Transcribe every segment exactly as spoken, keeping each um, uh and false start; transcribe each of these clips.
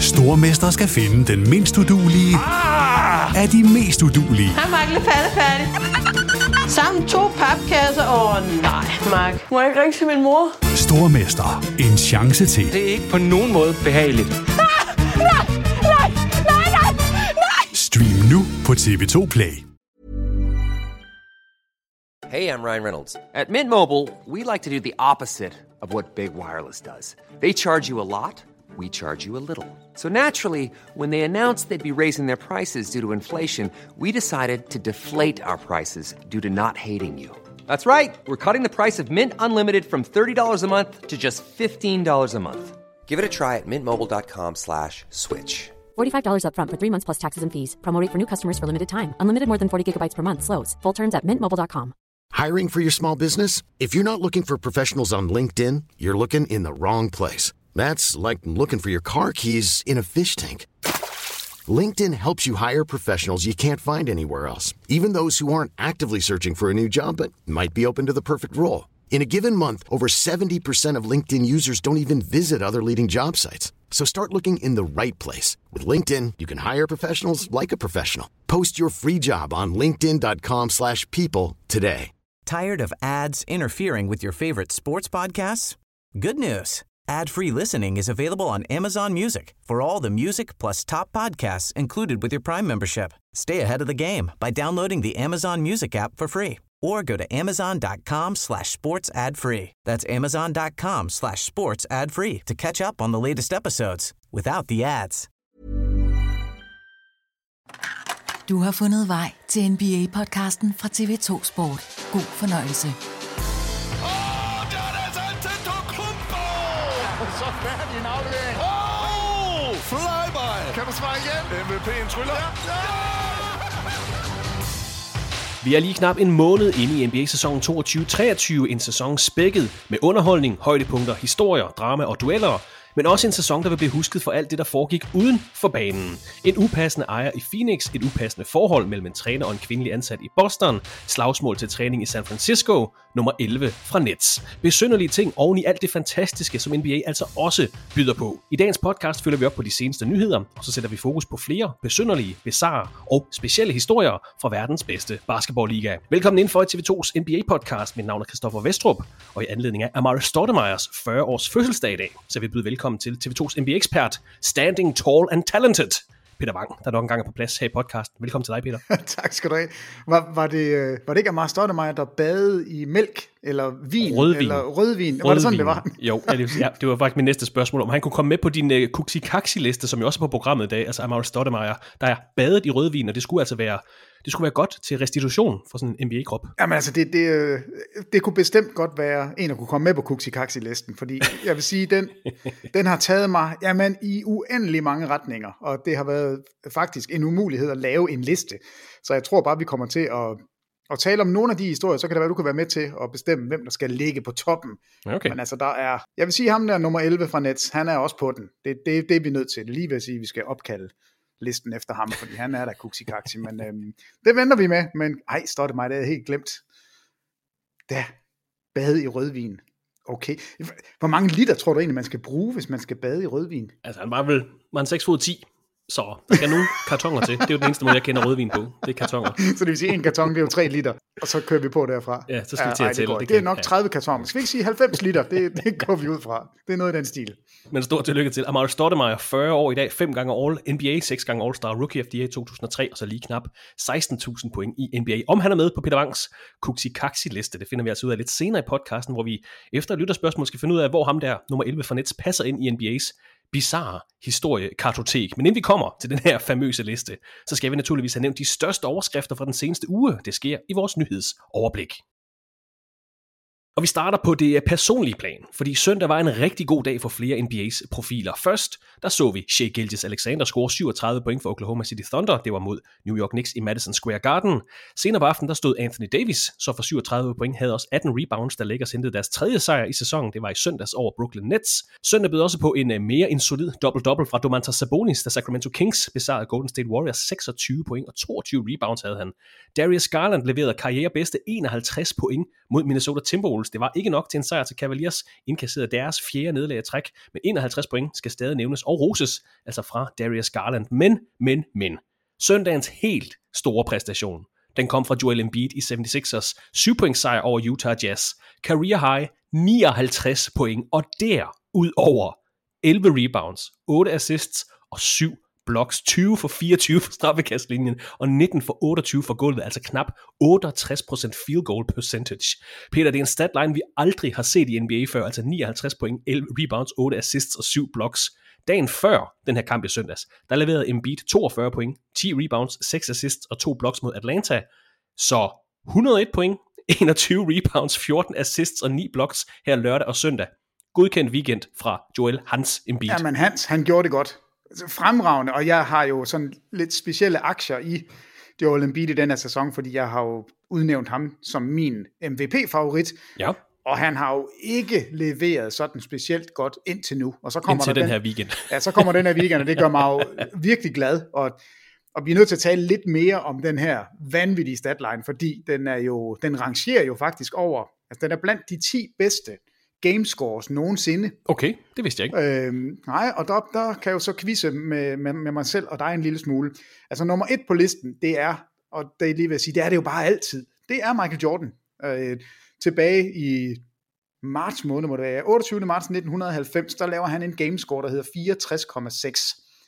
Stormester skal finde den mindst uduelige ah! af de mest uduelige. Hej, Mark. Lidt færdig. Sammen to papkasser. Åh, oh, nej, Mark. Må jeg ikke ringe til min mor? Stormester. En chance til. Det er ikke på nogen måde behageligt. Ah! Nej, nej, nej, nej, nej! Stream nu på T V to Play. Hey, I'm Ryan Reynolds. At Mint Mobile, we like to do the opposite of what Big Wireless does. They charge you a lot, we charge you a little. So naturally, when they announced they'd be raising their prices due to inflation, we decided to deflate our prices due to not hating you. That's right. We're cutting the price of Mint Unlimited from thirty dollars a month to just fifteen dollars a month. Give it a try at mintmobile.com slash switch. forty-five dollars up front for three months plus taxes and fees. Promo rate for new customers for limited time. Unlimited more than forty gigabytes per month slows. Full terms at mint mobile dot com. Hiring for your small business? If you're not looking for professionals on LinkedIn, you're looking in the wrong place. That's like looking for your car keys in a fish tank. LinkedIn helps you hire professionals you can't find anywhere else, even those who aren't actively searching for a new job but might be open to the perfect role. In a given month, over seventy percent of LinkedIn users don't even visit other leading job sites. So start looking in the right place. With LinkedIn, you can hire professionals like a professional. Post your free job on linkedin dot com slash people today. Tired of ads interfering with your favorite sports podcasts? Good news. Ad-free listening is available on Amazon Music for all the music plus top podcasts included with your Prime membership. Stay ahead of the game by downloading the Amazon Music app for free or go to amazon.com slash sports ad free. That's amazon.com slash sports ad free to catch up on the latest episodes without the ads. Du har fundet vej til N B A-podcasten fra T V to Sport. God fornøjelse. Åh, der er altså Antetokounmpo! Så færdig en aflevering. Åh, flyby! Kan du svare igen? M V P'en tryller. Ja, ja! Vi er lige knap en måned inde i N B A-sæsonen toogtyve treogtyve, en sæson spækket med underholdning, højdepunkter, historier, drama og dueller, men også en sæson, der vil blive husket for alt det, der foregik uden for banen. En upassende ejer i Phoenix, et upassende forhold mellem en træner og en kvindelig ansat i Boston, slagsmål til træning i San Francisco, nummer elleve fra Nets. Besynderlige ting oven i alt det fantastiske, som N B A altså også byder på. I dagens podcast følger vi op på de seneste nyheder, og så sætter vi fokus på flere besynderlige, bizarre og specielle historier fra verdens bedste basketballliga. Velkommen ind for T V tos N B A-podcast. Mit navn er Christoffer Vestrup, og i anledning af Amar'e Stoudemire's fyrre års fødselsdag i dag, så vil vi byde velkommen til T V tos N B A-ekspert, Standing Tall and Talented, Peter Wang, der nok engang er på plads her i podcasten. Velkommen til dig, Peter. Tak skal du have. Var, var, det, var det ikke Amar'e Stoudemire, der badede i mælk, eller vin, rødvin. eller rødvin? rødvin? Var det sådan, det var? Jo, ja, det, ja, det var faktisk min næste spørgsmål, om han kunne komme med på din uh, Kuxi-Kaxi-liste, som jo også er på programmet i dag, altså Amar'e Stoudemire, der er badet i rødvin, og det skulle altså være, det skulle være godt til restitution for sådan en N B A-krop. Jamen altså, det, det, det kunne bestemt godt være en, der kunne komme med på Kuxi-Kaxi-listen, fordi jeg vil sige, den, den har taget mig jamen, i uendelig mange retninger, og det har været faktisk en umulighed at lave en liste. Så jeg tror bare, vi kommer til at, at tale om nogle af de historier, så kan det være, du kan være med til at bestemme, hvem der skal ligge på toppen. Okay. Men altså, der er, jeg vil sige, ham der nummer elleve fra Nets, han er også på den. Det, det, det er vi nødt til. Lige ved at sige, at vi skal opkalde listen efter ham, fordi han er der Kuxi-Kaxi, men øhm, det venter vi med, men ej, står det mig, det er helt glemt. Da, bade i rødvin. Okay. Hvor mange liter tror du egentlig, man skal bruge, hvis man skal bade i rødvin? Altså, han var vel var en seks fod ti, så der skal nogle kartoner til. Det er jo den eneste måde, jeg kender rødvin på. Det er kartoner. Så det vil sige, en karton, det er jo tre liter, og så kører vi på derfra. Ja, så skal vi til ja, at tælle. Det, det, det er nok tredive kartoner. Skal vi ikke sige halvfems liter? Det, det går vi ud fra. Det er noget i den stil. Men stort tillykke til Amar'e Stoudemire, fyrre år i dag, fem gange All N B A, seks gange All-Star, Rookie of the Year to tusind og tre, og så lige knap seksten tusind point i N B A. Om han er med på Peter Wangs Kuxi-Kaxi-liste, det finder vi altså ud af lidt senere i podcasten, hvor vi efter et lytterspørgsmål skal finde ud af, hvor ham der nummer elleve fra Nets passer ind i N B A's bizarre historiekartotek. Men inden vi kommer til den her famøse liste, så skal vi naturligvis have nævnt de største overskrifter fra den seneste uge. Det sker i vores nyhedsoverblik. Og vi starter på det personlige plan, fordi søndag var en rigtig god dag for flere N B A's profiler. Først, der så vi Shai Gilgeous-Alexander score syvogtredive point for Oklahoma City Thunder. Det var mod New York Knicks i Madison Square Garden. Senere på aftenen, der stod Anthony Davis, så for syvogtredive point havde også atten rebounds, der Lakers hentede deres tredje sejr i sæsonen. Det var i søndags over Brooklyn Nets. Søndag bød også på en mere end solid double-double fra Domantas Sabonis, da Sacramento Kings besejrede Golden State Warriors. seksogtyve point og toogtyve rebounds havde han. Darius Garland leverede karrierebedste enoghalvtreds point mod Minnesota Timberwolves Bulls. Det var ikke nok til en sejr til Cavaliers, indkasserede deres fjerde nederlag i træk, men enoghalvtreds point skal stadig nævnes og roses, altså fra Darius Garland. Men, men, men. Søndagens helt store præstation, den kom fra Joel Embiid i seventy-sixers syv point sejr over Utah Jazz. Career high nioghalvtreds point, og derudover elleve rebounds, otte assists og syv blocks, tyve for fireogtyve for straffekastlinjen og nitten for otteogtyve for gulvet, altså knap otteogtres procent field goal percentage. Peter, det er en statline, vi aldrig har set i N B A før, altså nioghalvtreds point, elleve rebounds, otte assists og syv blocks. Dagen før den her kamp i søndags, der leverede Embiid toogfyrre point, ti rebounds, seks assists og to blocks mod Atlanta. Så et hundrede og et point, enogtyve rebounds, fjorten assists og ni blocks her lørdag og søndag. Godkendt weekend fra Joel Hans Embiid. Jamen Hans, han gjorde det godt. Fremragende, og jeg har jo sådan lidt specielle aktier i Joel Embiid i den her sæson, fordi jeg har jo udnævnt ham som min M V P-favorit. Ja. Og han har jo ikke leveret sådan specielt godt indtil nu. Og så kommer indtil der den den her weekend. Ja, så kommer den her weekend, og det gør mig jo virkelig glad. Og, og vi er nødt til at tale lidt mere om den her vanvittige statline, fordi den er jo, den rangerer jo faktisk over, altså den er blandt de ti bedste gamescores nogensinde. Okay, det vidste jeg ikke. Øhm, nej, og der, der kan jeg jo så quizze med, med, med mig selv og dig en lille smule. Altså nummer et på listen, det er, og det er lige ved at sige, det er det jo bare altid, det er Michael Jordan. Øh, tilbage i marts måned, må det være, otteogtyvende marts nitten halvfems, der laver han en gamescore, der hedder fireogtres komma seks.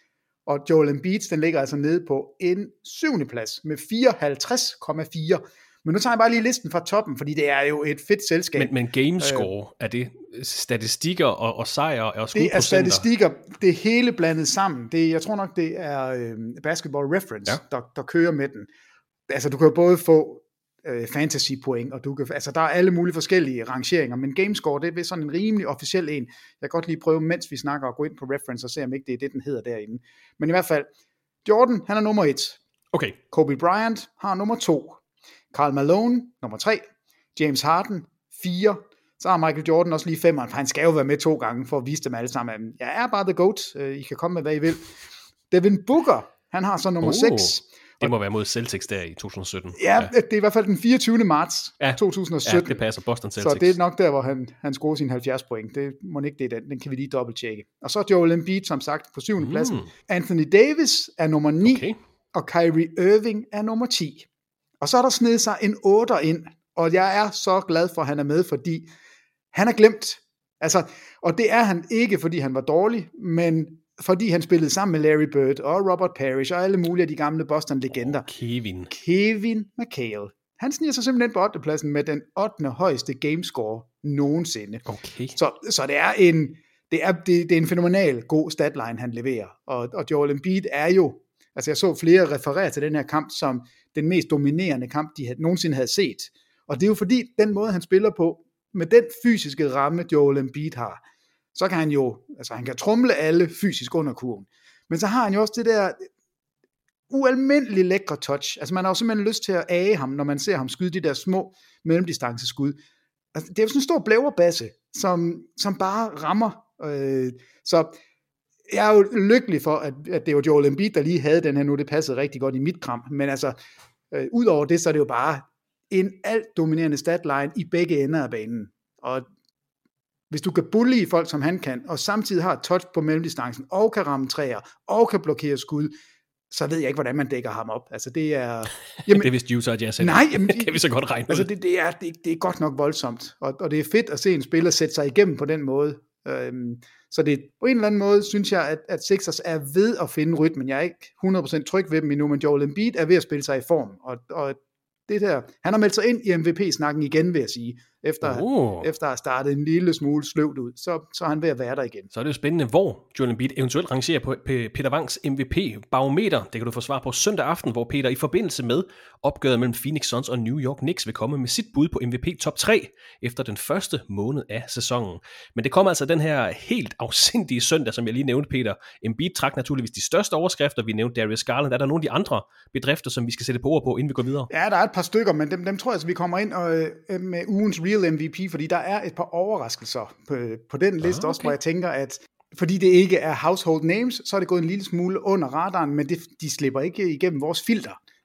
Og Joel Embiid, den ligger altså nede på en syvende plads med fireoghalvtreds komma fire. Men nu tager jeg bare lige listen fra toppen, fordi det er jo et fedt selskab. Men, men gamescore, øh, er det statistikker og, og sejre og skudprocenter? Det er statistikker, det er hele blandet sammen. Det, jeg tror nok, det er øh, Basketball Reference, ja. der, der kører med den. Altså, du kan jo både få øh, fantasy point, og du kan, altså, der er alle mulige forskellige rangeringer, men gamescore, det er sådan en rimelig officiel en. Jeg kan godt lige prøve, mens vi snakker, at gå ind på Reference og se, om ikke det er det, den hedder derinde. Men i hvert fald, Jordan, han er nummer et. Okay. Kobe Bryant har nummer to. Karl Malone, nummer tre. James Harden, fire. Så har Michael Jordan også lige femeren, for han skal jo være med to gange, for at vise dem alle sammen. Jeg er bare the GOAT. I kan komme med, hvad I vil. Devin Booker, han har så nummer seks. Oh, det må være mod Celtics der i to tusind sytten. Ja, ja, det er i hvert fald den fireogtyvende marts ja. to tusind sytten. Ja, det passer. Boston Celtics. Så det er nok der, hvor han, han scorer sine halvfjerds point. Det må ikke det den. Den kan vi lige dobbelttjekke. Og så Joel Embiid, som sagt, på syvende mm. pladsen. Anthony Davis er nummer ni, okay. Og Kyrie Irving er nummer ti. Og så er der snedet sig en otter ind, og jeg er så glad for, at han er med, fordi han er glemt. Altså, og det er han ikke, fordi han var dårlig, men fordi han spillede sammen med Larry Bird og Robert Parrish og alle mulige af de gamle Boston-legender. Oh, Kevin. Kevin McHale. Han sniger sig simpelthen på ottende pladsen med den ottende højeste gamescore nogensinde. Okay. Så, så det er en det er, det, det er en fænomenal god statline, han leverer. Og, og Joel Embiid er jo, altså jeg så flere referere til den her kamp som den mest dominerende kamp, de havde, nogensinde havde set. Og det er jo fordi, den måde, han spiller på, med den fysiske ramme, Joel Embiid har, så kan han jo, altså han kan tromle alle fysisk under kurven. Men så har han jo også det der ualmindeligt lækre touch. Altså man har jo simpelthen lyst til at age ham, når man ser ham skyde de der små mellemdistanceskud. Altså, det er jo sådan en stor blæverbasse, som, som bare rammer. Øh, så jeg er jo lykkelig for, at, at det var Joel Embiid, der lige havde den her nu. Det passede rigtig godt i mit kram. Men altså, øh, ud over det, så er det jo bare en alt dominerende statline i begge ender af banen. Og hvis du kan bully folk, som han kan, og samtidig har et touch på mellemdistancen, og kan ramme træer, og kan blokere skud, så ved jeg ikke, hvordan man dækker ham op. Altså det er... Jamen, det er vist Utah Jazz. Nej, jamen, det kan vi så godt regne altså det, det, er, det, det er godt nok voldsomt. Og, og det er fedt at se en spiller sætte sig igennem på den måde. Øhm, så det på en eller anden måde, synes jeg, at, at Sixers er ved at finde rytmen. Jeg er ikke hundrede procent tryg ved dem endnu, men Joel Embiid er ved at spille sig i form. Og, og det der, han har meldt sig ind i M V P-snakken igen, vil jeg sige. Efter, oh. efter at have startet en lille smule sløvt ud, så, så er han ved at være der igen. Så er det jo spændende, hvor Joel Embiid eventuelt rangerer på Peter Wangs M V P-barometer. Det kan du få svar på søndag aften, hvor Peter i forbindelse med opgøret mellem Phoenix Suns og New York Knicks vil komme med sit bud på M V P top tre efter den første måned af sæsonen. Men det kommer altså den her helt afsindige søndag, som jeg lige nævnte, Peter. Embiid trak naturligvis de største overskrifter. Vi nævnte Darius Garland. Er der nogle af de andre bedrifter, som vi skal sætte på ord på, inden vi går videre? Ja, der er et par stykker, men dem, dem tror jeg, at vi kommer ind og, øh, med ugens real M V P, fordi der er et par overraskelser på, på den liste ah, okay. også, hvor jeg tænker, at fordi det ikke er household names, så er det gået en lille smule under radaren, men det, de slipper ikke igennem vores filter.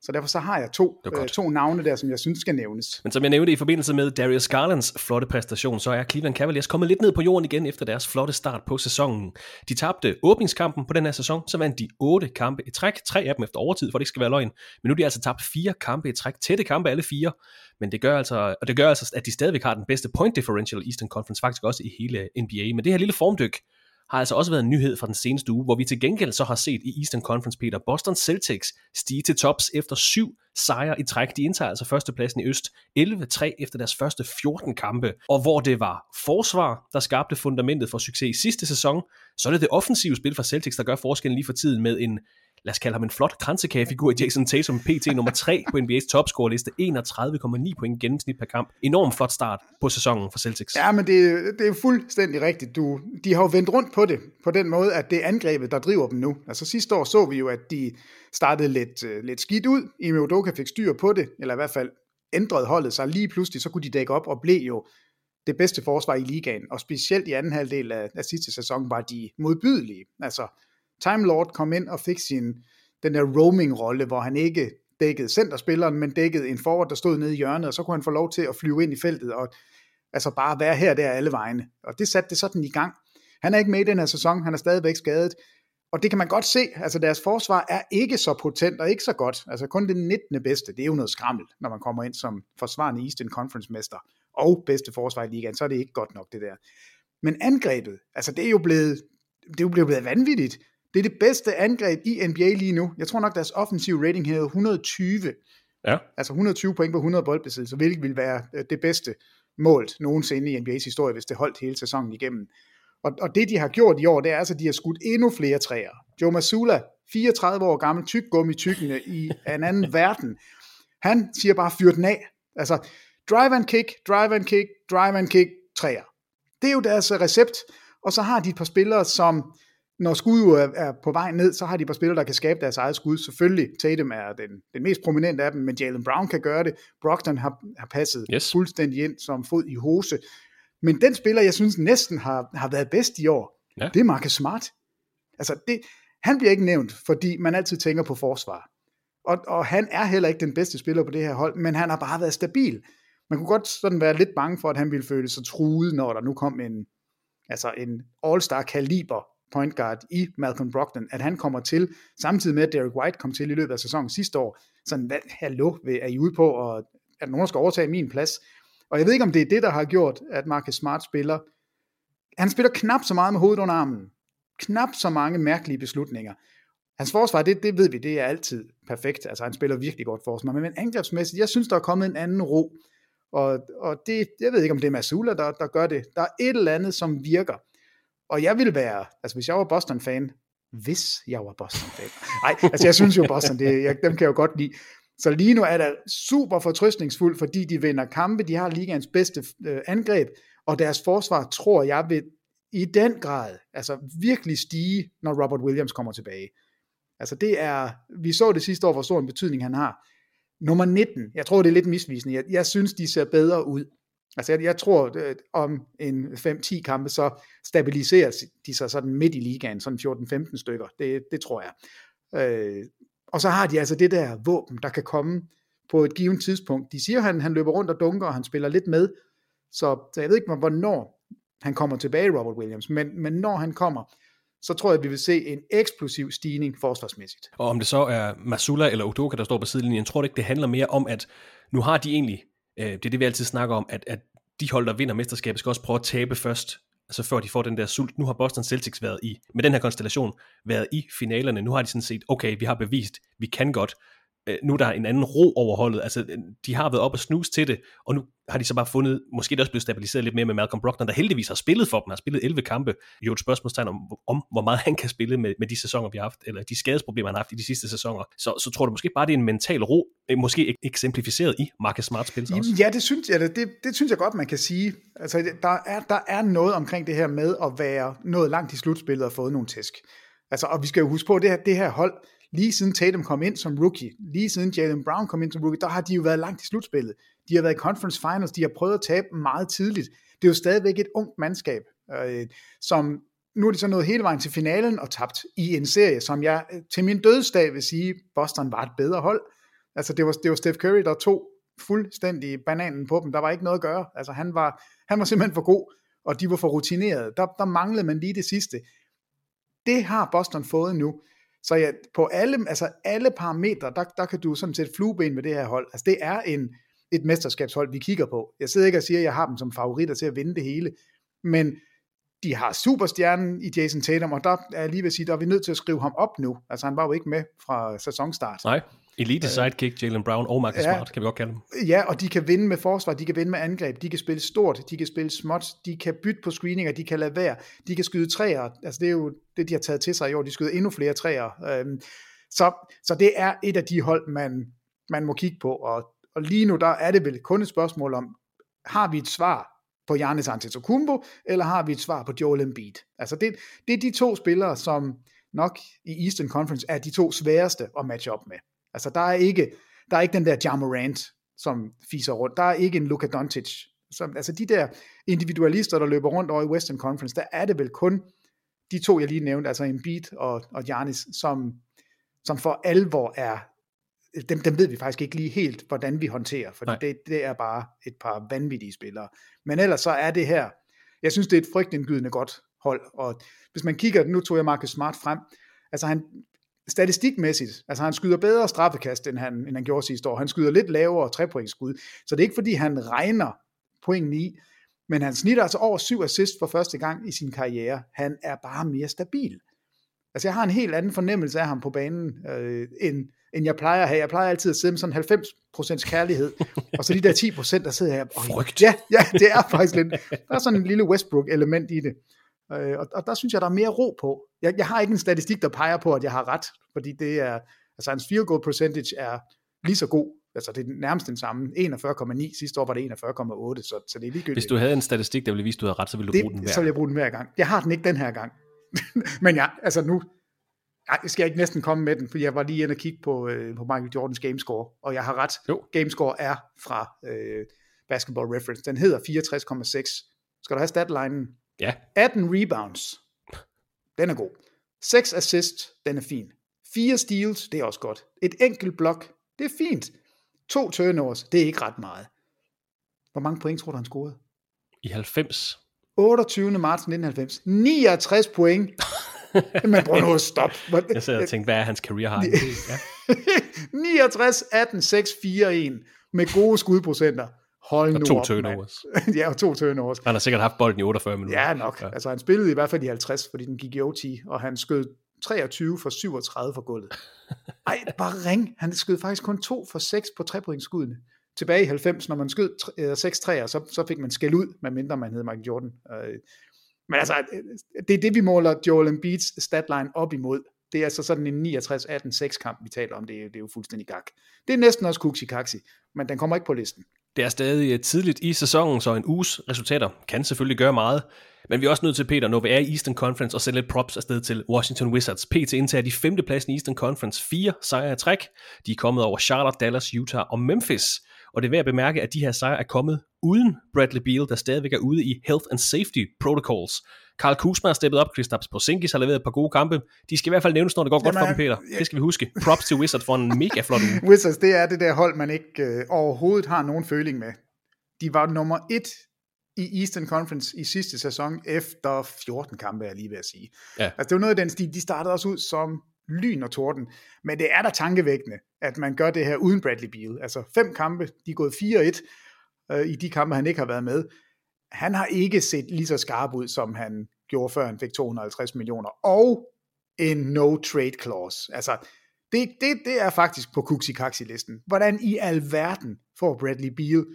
Så derfor så har jeg to, øh, to navne der, som jeg synes skal nævnes. Men som jeg nævnte i forbindelse med Darius Garlands flotte præstation, så er Cleveland Cavaliers kommet lidt ned på jorden igen efter deres flotte start på sæsonen. De tabte åbningskampen på den her sæson, så vandt de otte kampe i træk, tre af dem efter overtid, for det ikke skal være løgn. Men nu er de altså tabt fire kampe i træk, tætte kampe alle fire. Men det gør altså, og det gør altså, at de stadigvæk har den bedste point differential i Eastern Conference, faktisk også i hele N B A. Men det her lille formdyk har altså også været en nyhed fra den seneste uge, hvor vi til gengæld så har set i Eastern Conference, Peter, Boston Celtics stige til tops efter syv sejre i træk. De indtager altså førstepladsen i øst, elleve tre efter deres første fjorten kampe. Og hvor det var forsvar, der skabte fundamentet for succes i sidste sæson, så er det det offensive spil fra Celtics, der gør forskellen lige for tiden med en, lad os kalde ham en flot kransekagefigur i Jason Tatum, P T nummer tre på N B A's topscore-liste, enogtredive komma ni point gennemsnit per kamp. Enormt flot start på sæsonen for Celtics. Ja, men det, det er fuldstændig rigtigt. Du, de har jo vendt rundt på det, på den måde, at det er angrebet, der driver dem nu. Altså sidste år så vi jo, at de startede lidt, uh, lidt skidt ud. Ime Udoka fik styr på det, eller i hvert fald ændrede holdet sig lige pludselig, så kunne de dække op og blev jo det bedste forsvar i ligaen. Og specielt i anden halvdel af, af sidste sæson var de modbydelige. Altså Time Lord kom ind og fik sin, den der roaming-rolle, hvor han ikke dækkede centerspilleren, men dækkede en forward, der stod nede i hjørnet, og så kunne han få lov til at flyve ind i feltet, og altså bare være her der alle vegne. Og det satte det sådan i gang. Han er ikke med i den her sæson, han er stadigvæk skadet, og det kan man godt se, altså deres forsvar er ikke så potent og ikke så godt, altså kun det nittende bedste, det er jo noget skrammel, når man kommer ind som forsvarende Eastern Conference-mester, og bedste forsvar i ligaen, så er det ikke godt nok det der. Men angrebet, altså det er jo blevet, det er jo blevet vanvittigt. Det er det bedste angreb i N B A lige nu. Jeg tror nok, deres offensive rating hedder et hundrede og tyve. Ja. Altså et hundrede og tyve point på hundrede boldbesiddelser, hvilket vil være det bedste målt nogensinde i N B A's historie, hvis det holdt hele sæsonen igennem. Og, og det, de har gjort i år, det er altså, at de har skudt endnu flere træer. Joe Mazzulla, fireogtredive år gammel, tyk gummi-tykkende i en anden verden. Han siger bare, fyr den af. Altså, drive and kick, drive and kick, drive and kick, træer. Det er jo deres recept. Og så har de et par spillere, som når skuddet er på vej ned, så har de et par spillere, der kan skabe deres eget skud. Selvfølgelig, Tatum er den, den mest prominente af dem, men Jaylen Brown kan gøre det. Brogdon har, har passet yes. fuldstændig ind som fod i hose. Men den spiller, jeg synes næsten har, har været bedst i år, ja. Det er Marcus Smart. Altså, det, han bliver ikke nævnt, fordi man altid tænker på forsvar. Og, og han er heller ikke den bedste spiller på det her hold, men han har bare været stabil. Man kunne godt sådan være lidt bange for, at han ville føle sig truet, når der nu kom en, altså en all-star-kaliber point guard i Malcolm Brogdon, at han kommer til, samtidig med at Derrick White kom til i løbet af sæsonen sidste år. Sådan, hvad, hallo, er I ude på, og at nogen skal overtage min plads? Og jeg ved ikke, om det er det, der har gjort, at Marcus Smart spiller. Han spiller knap så meget med hovedet under armen. Knap så mange mærkelige beslutninger. Hans forsvar, det, det ved vi, det er altid perfekt. Altså, han spiller virkelig godt forsvar. Men angrebsmæssigt, jeg synes, der er kommet en anden ro. Og, og det, jeg ved ikke, om det er Mazzulla, der, der gør det. Der er et eller andet, som virker. Og jeg ville være, altså hvis jeg var Boston-fan, hvis jeg var Boston-fan. Nej, altså jeg synes jo Boston, det, jeg, dem kan jeg jo godt lide. Så lige nu er der super fortrøstningsfuldt, fordi de vinder kampe, de har ligaens bedste øh, angreb, og deres forsvar, tror jeg, vil i den grad, altså virkelig stige, når Robert Williams kommer tilbage. Altså det er, vi så det sidste år, hvor stor en betydning han har. Nummer nitten, jeg tror det er lidt misvisende, jeg, jeg synes de ser bedre ud. Altså jeg, jeg tror, at om en fem til ti kampe, så stabiliserer de sig sådan midt i ligaen, sådan fjorten femten stykker, det, det tror jeg. Øh, og så har de altså det der våben, der kan komme på et givet tidspunkt. De siger, at han, han løber rundt og dunker, og han spiller lidt med, så, så jeg ved ikke, hvornår han kommer tilbage, Robert Williams, men, men når han kommer, så tror jeg, at vi vil se en eksplosiv stigning forsvarsmæssigt. Og om det så er Mazzulla eller Udoka, der står på sidelinjen, jeg tror det ikke, det handler mere om, at nu har de egentlig, øh, det er det, vi altid snakker om, at, at de hold, der vinder mesterskabet, skal også prøve at tabe først, altså før de får den der sult. Nu har Boston Celtics været i, med den her konstellation, været i finalerne. Nu har de sådan set, okay, vi har bevist, vi kan godt. Nu er der en anden ro over holdet, altså de har været op og snuse til det, og nu har de så bare fundet, måske det også blevet stabiliseret lidt mere med Malcolm Brogdon, der heldigvis har spillet for dem, har spillet elleve kampe, jo et spørgsmålstegn om, om hvor meget han kan spille med, med de sæsoner, vi har haft, eller de skadesproblemer, han har haft i de sidste sæsoner, så, så tror du måske bare, det er en mental ro, måske eksemplificeret i Marcus Smarts spil også? Ja, det synes jeg, det, det synes jeg godt, man kan sige. Altså, der er, der er noget omkring det her med at være noget langt i slutspillet og fået nogle tæsk. Altså, og vi skal jo huske på, det her, det her hold, lige siden Tatum kom ind som rookie, lige siden Jaylen Brown kom ind som rookie, der har de jo været langt i slutspillet. De har været i conference finals, de har prøvet at tabe meget tidligt. Det er jo stadigvæk et ungt mandskab, øh, som nu er de så nået hele vejen til finalen og tabt i en serie, som jeg til min dødsdag vil sige, Boston var et bedre hold. Altså det var, det var Steph Curry, der tog fuldstændig bananen på dem. Der var ikke noget at gøre. Altså han var, han var simpelthen for god, og de var for rutinerede. Der, der manglede man lige det sidste. Det har Boston fået nu. Så ja, på alle, altså alle parametre, der, der kan du sådan sætte flueben med det her hold. Altså det er en, et mesterskabshold, vi kigger på. Jeg sidder ikke og siger, at jeg har dem som favoritter til at vinde det hele, men de har superstjernen i Jason Tatum, og der er jeg lige ved at sige, der er vi nødt til at skrive ham op nu. Altså han var jo ikke med fra sæsonstart. Nej, elite sidekick, Jaylen Brown og Marcus ja, Smart, kan vi godt kalde dem. Ja, og de kan vinde med forsvar, de kan vinde med angreb, de kan spille stort, de kan spille småt, de kan bytte på screeninger, de kan lade være, de kan skyde træer. Altså det er jo det, de har taget til sig i år, de skyder endnu flere træer. Øhm, så, så det er et af de hold, man, man må kigge på, og, og lige nu der er det vel kun et spørgsmål om, har vi et svar på Giannis Antetokounmpo, eller har vi et svar på Joel Embiid? Altså det, det er de to spillere, som nok i Eastern Conference er de to sværeste at matche op med. Altså der er ikke, der er ikke den der Ja Morant, som fiser rundt. Der er ikke en Luka Doncic. Som, altså de der individualister, der løber rundt over i Western Conference, der er det vel kun de to, jeg lige nævnte, altså Embiid og, og Giannis, som, som for alvor er, dem, dem ved vi faktisk ikke lige helt, hvordan vi håndterer, for det, det er bare et par vanvittige spillere. Men ellers så er det her, jeg synes det er et frygtindgydende godt hold, og hvis man kigger, nu tog jeg Marcus Smart frem, altså han, statistikmæssigt, altså han skyder bedre straffekast, end han, end han gjorde sidste år, han skyder lidt lavere trepointsskud, så det er ikke fordi han regner pointen i, men han snitter altså over syv assist for første gang i sin karriere, han er bare mere stabil. Altså jeg har en helt anden fornemmelse af ham på banen, øh, end end jeg plejer at have. Jeg plejer altid at sidde med sådan halvfems procent kærlighed, og så de der ti procent, der sidder her. Frygt. Ja, ja, det er faktisk lidt, der er sådan en lille Westbrook-element i det. Øh, og, og der synes jeg, der er mere ro på. Jeg, jeg har ikke en statistik, der peger på, at jeg har ret, fordi det er, altså hans field goal percentage er lige så god, altså det er nærmest den samme, enogfyrre komma ni, sidste år var det enogfyrre komma otte, så, så det er ligegyldigt. Hvis du havde en statistik, der ville vise, du havde ret, så ville du det, bruge den hver så ville jeg bruge den hver gang. Jeg har den ikke den her gang. Men ja, altså nu, jeg skal ikke næsten komme med den, for jeg var lige inde og kigge på, øh, på Michael Jordans gamescore, og jeg har ret. Jo. Gamescore er fra øh, Basketball Reference. Den hedder fireogtres komma seks. Skal du have statlinen? Ja. atten rebounds. Den er god. seks assists, den er fin. fire steals, det er også godt. Et enkelt blok, det er fint. to turnovers, det er ikke ret meget. Hvor mange point tror du, han scorede? I halvfems. otteogtyvende marts nitten halvfems. niogtres point. Men prøv nu at stoppe. Jeg sad og tænkte, hvad er hans career high? Ja. niogtres, atten, seks, fire, en med gode skudprocenter. Hold og nu to op, turnovers. Ja, og to turnovers. Han har sikkert haft bolden i otteogfyrre minutter. Ja, nok. Ja. Altså han spillede i hvert fald i halvtreds, fordi den gik i O T, og han skød treogtyve for syvogtredive for gulvet. Ej, bare ring. Han skød faktisk kun to for seks på trepointsskuddene. Tilbage i halvfems, når man skød seks træer, så, så fik man skæld ud, medmindre man hed Michael Jordan. Men altså, det er det, vi måler Joel Embiids statline op imod. Det er altså sådan en niogtres atten seks kamp, vi taler om. Det er, det er jo fuldstændig gak. Det er næsten også kuksi-kaksi, men den kommer ikke på listen. Det er stadig tidligt i sæsonen, så en uges resultater kan selvfølgelig gøre meget. Men vi er også nødt til, Peter, når vi er i Eastern Conference, og sætte lidt props afsted til Washington Wizards. P T indtager de femte pladsen i Eastern Conference, fire sejre i træk. De er kommet over Charlotte, Dallas, Utah og Memphis. Og det er værd at bemærke, at de her sejre er kommet uden Bradley Beal, der stadigvæk er ude i Health and Safety Protocols. Karl Kuzma har steppet op, Kristaps Porzingis har leveret et par gode kampe. De skal i hvert fald nævnes, når det går Jamen, godt for dem, Peter. Det skal vi huske. Props til Wizards for en mega flot uge. Wizards, det er det der hold, man ikke øh, overhovedet har nogen føling med. De var nummer et i Eastern Conference i sidste sæson, efter fjorten kampe, er jeg lige ved at sige. Ja. Altså, det var noget af den stil, de startede også ud som lyn og torden, men det er da tankevækkende, at man gør det her uden Bradley Beal. Altså fem kampe, de er gået fire et øh, i de kampe, han ikke har været med. Han har ikke set lige så skarp ud, som han gjorde, før han fik to hundrede og halvtreds millioner, og en no-trade clause. Altså, det, det, det er faktisk på kuksi-kaksi-listen. Hvordan i alverden får Bradley Beal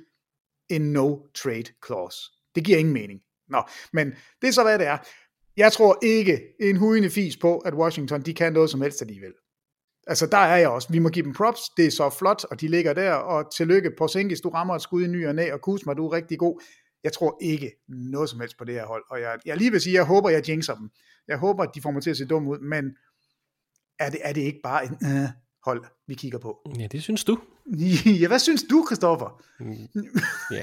en no-trade clause? Det giver ingen mening. Nå, men det er så, hvad det er. Jeg tror ikke en hujende fis på, at Washington, de kan noget som helst alligevel. Altså, der er jeg også. Vi må give dem props. Det er så flot, og de ligger der, og tillykke, Porzingis, du rammer et skud i ny og næ, og Kuzma, du er rigtig god. Jeg tror ikke noget som helst på det her hold, og jeg, jeg lige vil sige, jeg håber, jeg jinxer dem. Jeg håber, at de får mig til at se dumme ud, men er det, er det ikke bare en øh, hold, vi kigger på? Ja, det synes du. Ja, hvad synes du, Christoffer? Mm, ja.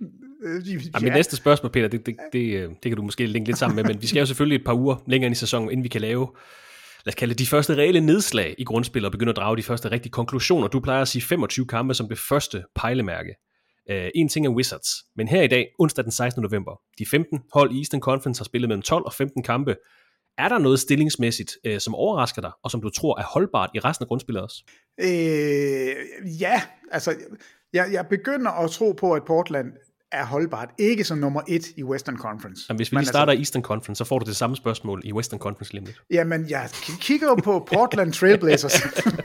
Ja. Mit næste spørgsmål, Peter, det, det, det, det kan du måske linke lidt sammen med, men vi skal jo selvfølgelig et par uger længere ind i sæsonen, inden vi kan lave lad os kalde det, de første reelle nedslag i grundspillet og begynde at drage de første rigtige konklusioner. Du plejer at sige femogtyve kampe som det første pejlemærke. Uh, en ting er Wizards, men her i dag, onsdag den sekstende november, de femten hold i Eastern Conference har spillet mellem tolv og femten kampe. Er der noget stillingsmæssigt, uh, som overrasker dig, og som du tror er holdbart i resten af grundspillet også? Øh, ja, altså, jeg, jeg begynder at tro på, at Portland er holdbart. Ikke som nummer et i Western Conference. Jamen, hvis vi lige starter i altså, Eastern Conference, så får du det samme spørgsmål i Western Conference lige lidt. Jamen, jeg kigger jo på Portland Trailblazers.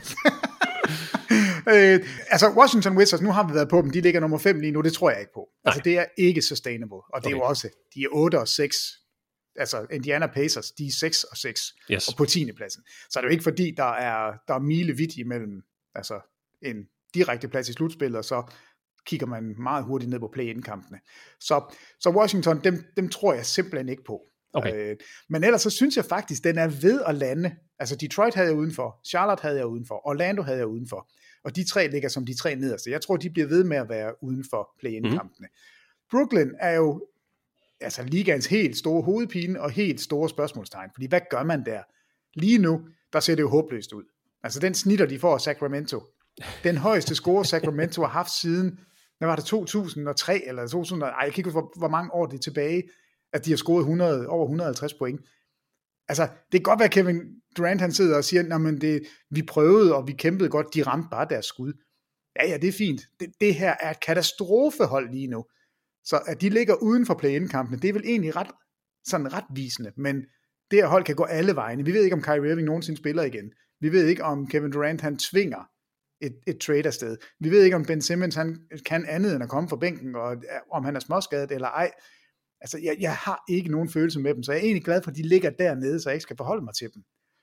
øh, altså, Washington Wizards, nu har vi været på dem, de ligger nummer fem lige nu, det tror jeg ikke på. Altså, det er ikke sustainable. Og det okay. er jo også, de er otte og seks. Altså, Indiana Pacers, de er seks og seks. Yes. Og på tiende pladsen. Så er det jo ikke fordi, der er, der er milevidt imellem altså, en direkte plads i slutspillet, og så kigger man meget hurtigt ned på play-in-kampene. Så, så Washington, dem, dem tror jeg simpelthen ikke på. Okay. Øh, men ellers så synes jeg faktisk, den er ved at lande. Altså Detroit havde jeg udenfor, Charlotte havde jeg udenfor, Orlando havde jeg udenfor. Og de tre ligger som de tre nederste. Jeg tror, de bliver ved med at være uden for play-in-kampene. Mm. Brooklyn er jo altså ligaens helt store hovedpine og helt store spørgsmålstegn. Fordi hvad gør man der? Lige nu, der ser det jo håbløst ud. Altså den snitter, de får af Sacramento. Den højeste score, Sacramento har haft siden, hvad var det, to tusind og tre eller to tusind, ej, jeg kan ikke huske, hvor, hvor mange år det er tilbage, at de har scoret hundrede, over et hundrede og halvtreds point. Altså, det kan godt være, at Kevin Durant, han sidder og siger, men det, vi prøvede, og vi kæmpede godt, de ramte bare deres skud. Ja, ja, det er fint. Det, det her er et katastrofehold lige nu. Så at de ligger uden for play-in-kampene, det er vel egentlig ret, sådan retvisende, men det her hold kan gå alle vejene. Vi ved ikke, om Kyrie Irving nogensinde spiller igen. Vi ved ikke, om Kevin Durant, han tvinger et, et trade afsted. Vi ved ikke, om Ben Simmons, han kan andet end at komme fra bænken, og om han er småskadet eller ej. Altså, jeg, jeg har ikke nogen følelse med dem, så jeg er egentlig glad for, at de ligger dernede, så jeg ikke skal forholde mig til dem.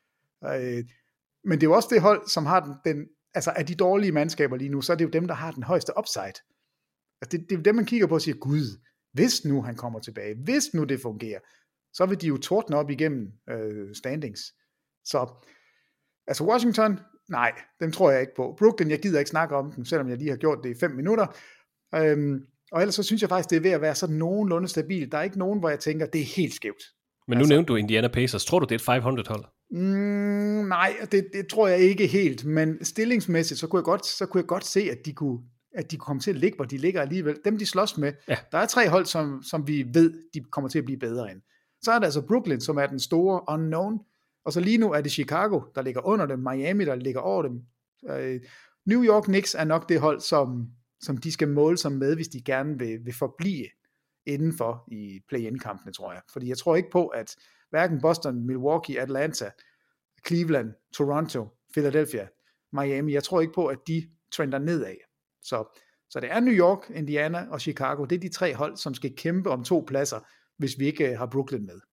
Øh, men det er jo også det hold, som har den, den, altså af de dårlige mandskaber lige nu, så er det jo dem, der har den højeste upside. Altså, det, det er jo dem, man kigger på og siger, gud, hvis nu han kommer tilbage, hvis nu det fungerer, så vil de jo tordne op igennem øh, standings. Så, altså Washington, nej, dem tror jeg ikke på. Brooklyn, jeg gider ikke snakke om dem, selvom jeg lige har gjort det i fem minutter. Øhm, og ellers så synes jeg faktisk, det er ved at være sådan nogenlunde stabilt. Der er ikke nogen, hvor jeg tænker, det er helt skævt. Men nu altså, nævnte du Indiana Pacers. Tror du, det er et fem hundrede hold? Mm, nej, det, det tror jeg ikke helt. Men stillingsmæssigt, så kunne jeg godt, så kunne jeg godt se, at de kunne, at de kunne komme til at ligge, hvor de ligger alligevel. Dem, de slås med. Ja. Der er tre hold, som, som vi ved, de kommer til at blive bedre end. Så er der altså Brooklyn, som er den store unknown. Og så lige nu er det Chicago, der ligger under dem. Miami, der ligger over dem. Øh, New York Knicks er nok det hold, som, som de skal måle sig med, hvis de gerne vil, vil forblive indenfor i play-in-kampene, tror jeg. Fordi jeg tror ikke på, at hverken Boston, Milwaukee, Atlanta, Cleveland, Toronto, Philadelphia, Miami, jeg tror ikke på, at de trender nedad. Så, så det er New York, Indiana og Chicago. Det er de tre hold, som skal kæmpe om to pladser, hvis vi ikke har Brooklyn med.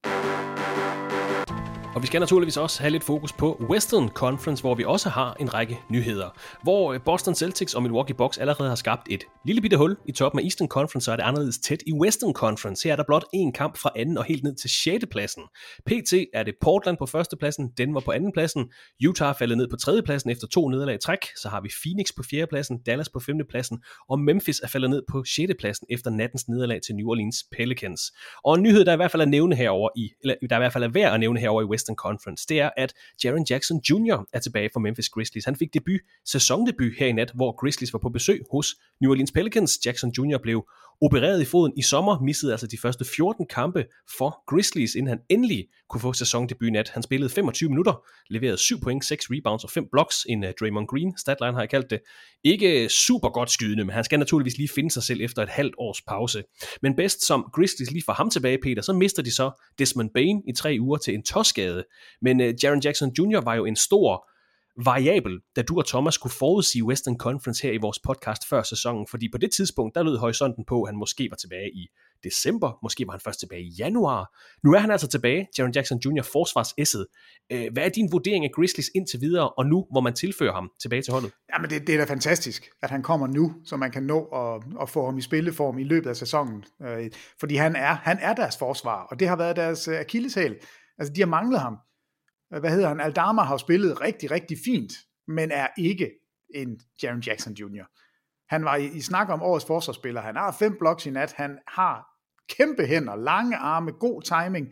Og vi skal naturligvis også have lidt fokus på Western Conference, hvor vi også har en række nyheder. Hvor Boston Celtics og Milwaukee Bucks allerede har skabt et lille bitte hul i toppen af Eastern Conference, så er det anderledes tæt i Western Conference. Her er der blot en kamp fra anden og helt ned til sjette pladsen. P T er det Portland på første pladsen, Denver på anden pladsen, Utah er faldet ned på tredje pladsen efter to nederlag i træk, så har vi Phoenix på fjerde pladsen, Dallas på femte pladsen, og Memphis er faldet ned på sjette pladsen efter nattens nederlag til New Orleans Pelicans. Og en nyhed, der i hvert fald er nævne herover i, eller der i hvert fald er værd at nævne herover i Western Conference, det er, at Jaren Jackson junior er tilbage for Memphis Grizzlies. Han fik debut, sæsondebut her i nat, hvor Grizzlies var på besøg hos New Orleans Pelicans. Jackson junior blev opereret i foden i sommer, missede altså de første fjorten kampe for Grizzlies, inden han endelig kunne få sæsondebut i nat. Han spillede femogtyve minutter, leverede syv point, seks rebounds og fem blocks, en uh, Draymond Green statline har jeg kaldt det. Ikke super godt skydende, men han skal naturligvis lige finde sig selv efter et halvt års pause. Men bedst som Grizzlies lige får ham tilbage, Peter, så mister de så Desmond Bane i tre uger til en tåskade. Men uh, Jaren Jackson junior var jo en stor variabel, da du og Thomas kunne forudsige Western Conference her i vores podcast før sæsonen, fordi på det tidspunkt, der lød horisonten på, at han måske var tilbage i december, måske var han først tilbage i januar. Nu er han altså tilbage, Jaren Jackson junior forsvarsesset. Hvad er din vurdering af Grizzlies indtil videre, og nu, hvor man tilfører ham tilbage til holdet? Jamen det, det er da fantastisk, at han kommer nu, så man kan nå at, at få ham i spilleform i løbet af sæsonen, fordi han er, han er deres forsvar, og det har været deres akilleshæl. Altså de har manglet ham. Hvad hedder han? Aldama har spillet rigtig, rigtig fint, men er ikke en Jaren Jackson junior Han var i, i snak om årets forsvarsspiller. Han har fem blocks i nat. Han har kæmpe hænder, lange arme, god timing.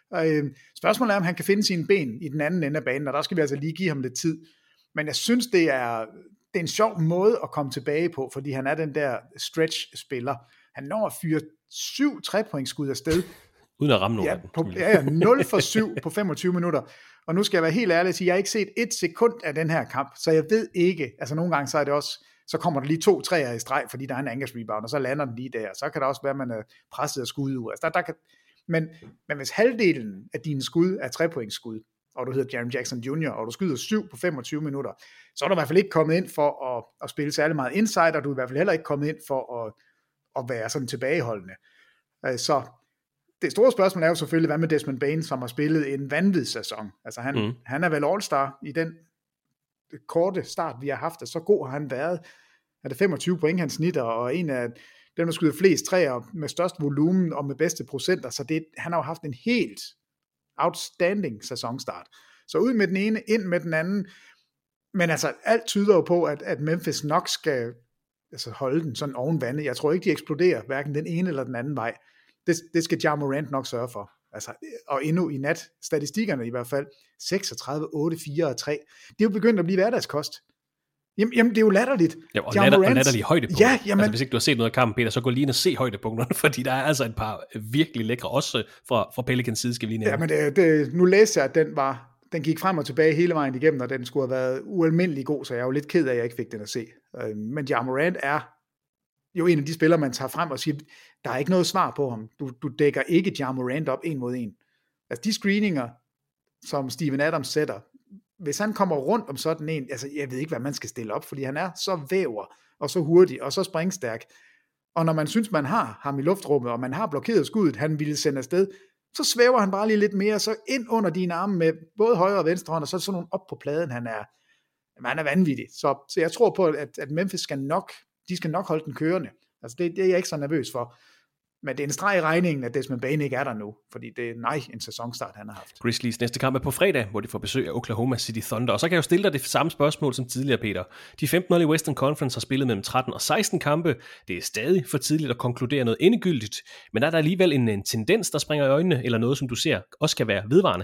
Øh, spørgsmålet er, om han kan finde sine ben i den anden ende af banen, og der skal vi altså lige give ham lidt tid. Men jeg synes, det er, det er en sjov måde at komme tilbage på, fordi han er den der stretch-spiller. Han når at fyre syv trepointsskud afsted. Uden at ramme nogen ja, af den. På, ja, ja, nul for syv på femogtyve minutter. Og nu skal jeg være helt ærlig og sige, jeg har ikke set et sekund af den her kamp, så jeg ved ikke, altså nogle gange så er det også, så kommer der lige to træer i streg, fordi der er en angrebsrebound, og så lander den lige der, så kan der også være, at man er presset af skud ud. Altså der, der kan, men, men hvis halvdelen af dine skud er trepointsskud, og du hedder Jaren Jackson junior, og du skyder syv på femogtyve minutter, så er du i hvert fald ikke kommet ind for at, at spille særlig meget inside, og du er i hvert fald heller ikke kommet ind for at, at være sådan tilbageholdende. Så det store spørgsmål er jo selvfølgelig, hvad med Desmond Bane, som har spillet en vanvittig sæson. Altså han, mm. han er vel all-star i den korte start, vi har haft, og så god har han været. Er det femogtyve point, han snitter, og en af dem, der skyder flest træer med størst volumen og med bedste procenter, så det, han har jo haft en helt outstanding sæsonstart. Så ud med den ene, ind med den anden, men altså alt tyder jo på, at, at Memphis nok skal altså holde den sådan oven vandet. Jeg tror ikke, de eksploderer, hverken den ene eller den anden vej. Det, det skal Ja Morant nok sørge for. Altså, og endnu i nat, statistikkerne i hvert fald, seksogtredive, otte, fire og tre. Det er jo begyndt at blive hverdagskost. Jamen, jamen det er jo latterligt. Ja, og, latter, og latterlige højdepunkter. Ja, jamen, altså, hvis ikke du har set noget af kampen, Peter, så gå lige ind og se højdepunkterne, fordi der er altså et par virkelig lækre, også fra, fra Pelicans side, skal vi lige nævne. Ja, men det, det, nu læste jeg, at den var, den gik frem og tilbage hele vejen igennem, og den skulle have været ualmindelig god, så jeg er jo lidt ked af, at jeg ikke fik den at se. Men Ja Morant er jo en af de spillere, man tager frem og siger, der er ikke noget svar på ham. Du, du dækker ikke Ja Morant op en mod en. Altså de screeninger, som Steven Adams sætter, hvis han kommer rundt om sådan en, altså jeg ved ikke, hvad man skal stille op, fordi han er så væver, og så hurtig, og så springstærk. Og når man synes, man har ham i luftrummet, og man har blokeret skuddet, han ville sende afsted, så svæver han bare lige lidt mere, så ind under dine arme med både højre og venstre hånd, og så sådan nogle op på pladen, han er, jamen, han er vanvittig. Så, så jeg tror på, at, at Memphis skal nok, de skal nok holde den kørende. Altså det, det er jeg ikke så nervøs for. Men det er en streg i regningen, at Desmond Bane ikke er der nu, fordi det er nej, en sæsonstart, han har haft. Grizzlies næste kamp er på fredag, hvor de får besøg af Oklahoma City Thunder. Og så kan jeg jo stille dig det samme spørgsmål som tidligere, Peter. De femten hold i Western Conference har spillet mellem tretten og seksten kampe. Det er stadig for tidligt at konkludere noget endegyldigt, men er der alligevel en, en tendens, der springer i øjnene, eller noget, som du ser også kan være vedvarende?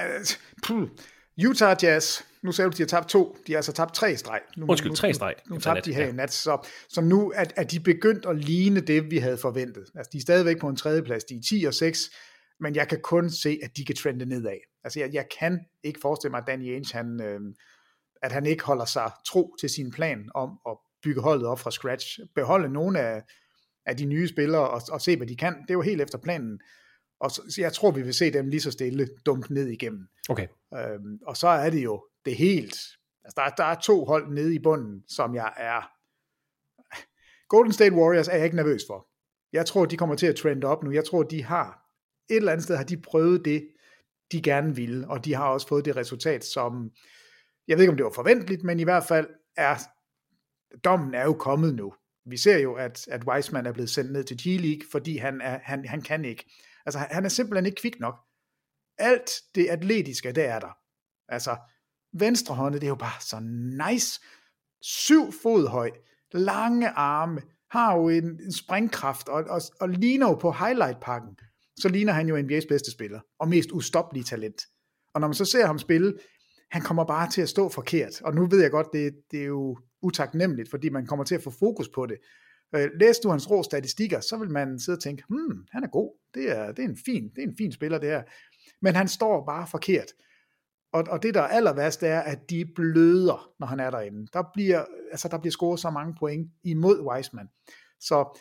Uh, Utah Jazz, nu ser du, de har tabt to, de har altså tabt tre streg. Nu, Undskyld, nu, tre streg. Nu, nu tabte de her i nat, så, så nu er, er de begyndt at ligne det, vi havde forventet. Altså, de er stadigvæk på en tredjeplads, de er ti og seks, men jeg kan kun se, at de kan trende nedad. Altså, jeg, jeg kan ikke forestille mig, at Danny Ainge, han, øh, at han ikke holder sig tro til sin plan om at bygge holdet op fra scratch, beholde nogle af, af de nye spillere og, og se, hvad de kan. Det er jo helt efter planen. Og så, så jeg tror, vi vil se dem lige så stille dumpe ned igennem. Okay. Øhm, og så er det jo det helt... Altså, der, der er to hold nede i bunden, som jeg er... Golden State Warriors er jeg ikke nervøs for. Jeg tror, de kommer til at trende op nu. Jeg tror, de har... Et eller andet sted har de prøvet det, de gerne ville, og de har også fået det resultat, som... Jeg ved ikke, om det var forventeligt, men i hvert fald er... Dommen er jo kommet nu. Vi ser jo, at, at Wiseman er blevet sendt ned til G-League, fordi han, er, han, han kan ikke... Altså, han er simpelthen ikke kvik nok. Alt det atletiske, det er der. Altså, venstrehåndet, det er jo bare så nice. Syv fod høj, lange arme, har jo en, en springkraft, og, og, og ligner jo på highlight-pakken, så ligner han jo N B A's bedste spiller, og mest ustoppelige talent. Og når man så ser ham spille, han kommer bare til at stå forkert. Og nu ved jeg godt, det, det er jo utaknemmeligt, fordi man kommer til at få fokus på det. Læser du hans rå statistikker, så vil man sidde og tænke, hmm, han er god, det er, det er en fin, det er en fin spiller det her. Men han står bare forkert. Og, og det der er aller værst, det er, at de bløder, når han er derinde. Der bliver, altså, der bliver scoret så mange point imod Wiseman. Så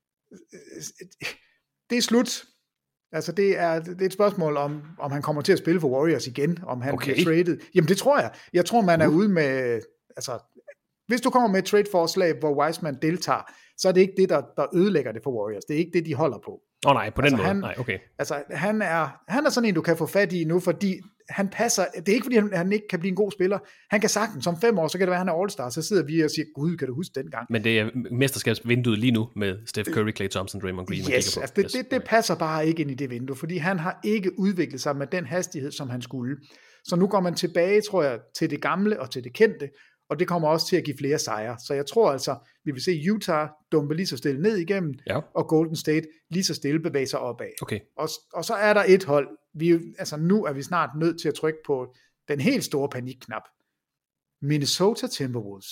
det er slut. Altså det er, det er et spørgsmål om, om han kommer til at spille for Warriors igen, om han okay. bliver traded. Jamen det tror jeg. Jeg tror, man er uh. ude med, altså hvis du kommer med et trade-forslag, hvor Wiseman deltager, så er det ikke det, der, der ødelægger det for Warriors. Det er ikke det, de holder på. Åh oh, nej, på den altså, måde. Han, nej, okay. Altså, han er, han er sådan en, du kan få fat i nu, fordi han passer, det er ikke fordi, han, han ikke kan blive en god spiller. Han kan sagtens, som fem år, så kan det være, han er all-star, så sidder vi og siger, gud, kan du huske den gang? Men det er mesterskabsvinduet lige nu med Steph Curry, Klay Thompson, Draymond Green. Yes, altså det, yes. det, det passer bare ikke ind i det vindue, fordi han har ikke udviklet sig med den hastighed, som han skulle. Så nu går man tilbage, tror jeg, til det gamle og til det kendte, og det kommer også til at give flere sejre. Så jeg tror altså, vi vil se Utah dumpe lige så stille ned igennem, ja. og Golden State lige så stille bevæge sig opad. Okay. Og, og så er der et hold, vi, altså nu er vi snart nødt til at trykke på den helt store panikknap. Minnesota Timberwolves.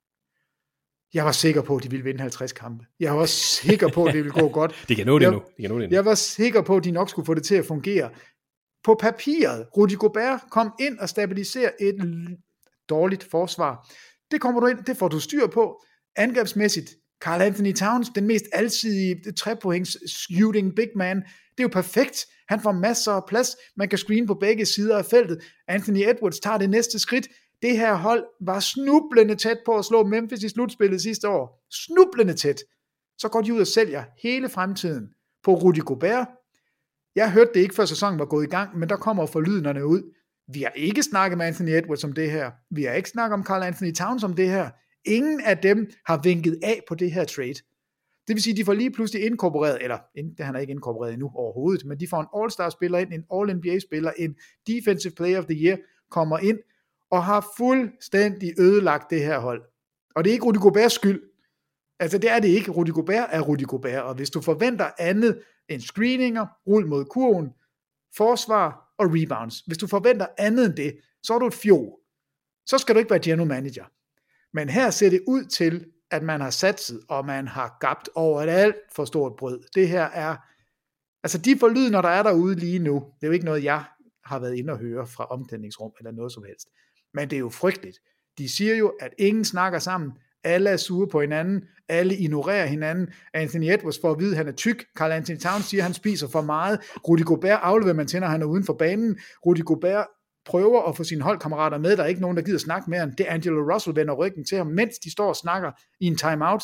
Jeg var sikker på, at de ville vinde halvtreds kampe. Jeg var sikker på, at det ville gå godt. Det kan nå det jeg, nu. Det kan nå det nu. Jeg var sikker på, at de nok skulle få det til at fungere. På papiret, Rudy Gobert kom ind og stabiliserer et dårligt forsvar. Det kommer du ind, det får du styr på. Angrebsmæssigt, Karl Anthony Towns, den mest alsidige trepoints shooting big man, det er jo perfekt. Han får masser af plads. Man kan screen på begge sider af feltet. Anthony Edwards tager det næste skridt. Det her hold var snublende tæt på at slå Memphis i slutspillet sidste år. Snublende tæt. Så går de ud og sælger hele fremtiden på Rudy Gobert. Jeg hørte det ikke, før sæsonen var gået i gang, men der kommer forlydenderne ud. Vi har ikke snakket med Anthony Edwards om det her. Vi har ikke snakket om Karl Anthony Towns om det her. Ingen af dem har vinket af på det her trade. Det vil sige, at de får lige pludselig inkorporeret, eller det han er ikke inkorporeret endnu overhovedet, men de får en All-Star-spiller ind, en All-N B A-spiller, en Defensive Player of the Year, kommer ind og har fuldstændig ødelagt det her hold. Og det er ikke Rudy Goberts skyld. Altså det er det ikke. Rudy Gobert er Rudy Gobert, og hvis du forventer andet end screeninger, rul mod kurven, forsvar og rebounds, hvis du forventer andet end det, så er du et fjol. Så skal du ikke være general manager. Men her ser det ud til, at man har satset, og man har gabt over et alt for stort brød. Det her er, altså de forlydender, der er derude lige nu, det er jo ikke noget, jeg har været inde og høre fra omklædningsrum, eller noget som helst. Men det er jo frygteligt. De siger jo, at ingen snakker sammen, alle er sure på hinanden, alle ignorerer hinanden. Anthony Edwards får at vide, at han er tyk. Karl Anthony Towns siger, at han spiser for meget. Rudy Gobert afleverer man til, når han er uden for banen. Rudy Gobert prøver at få sine holdkammerater med. Der er ikke nogen, der gider snakke med ham. Det er Angelo Russell vender ryggen til ham, mens de står og snakker i en timeout.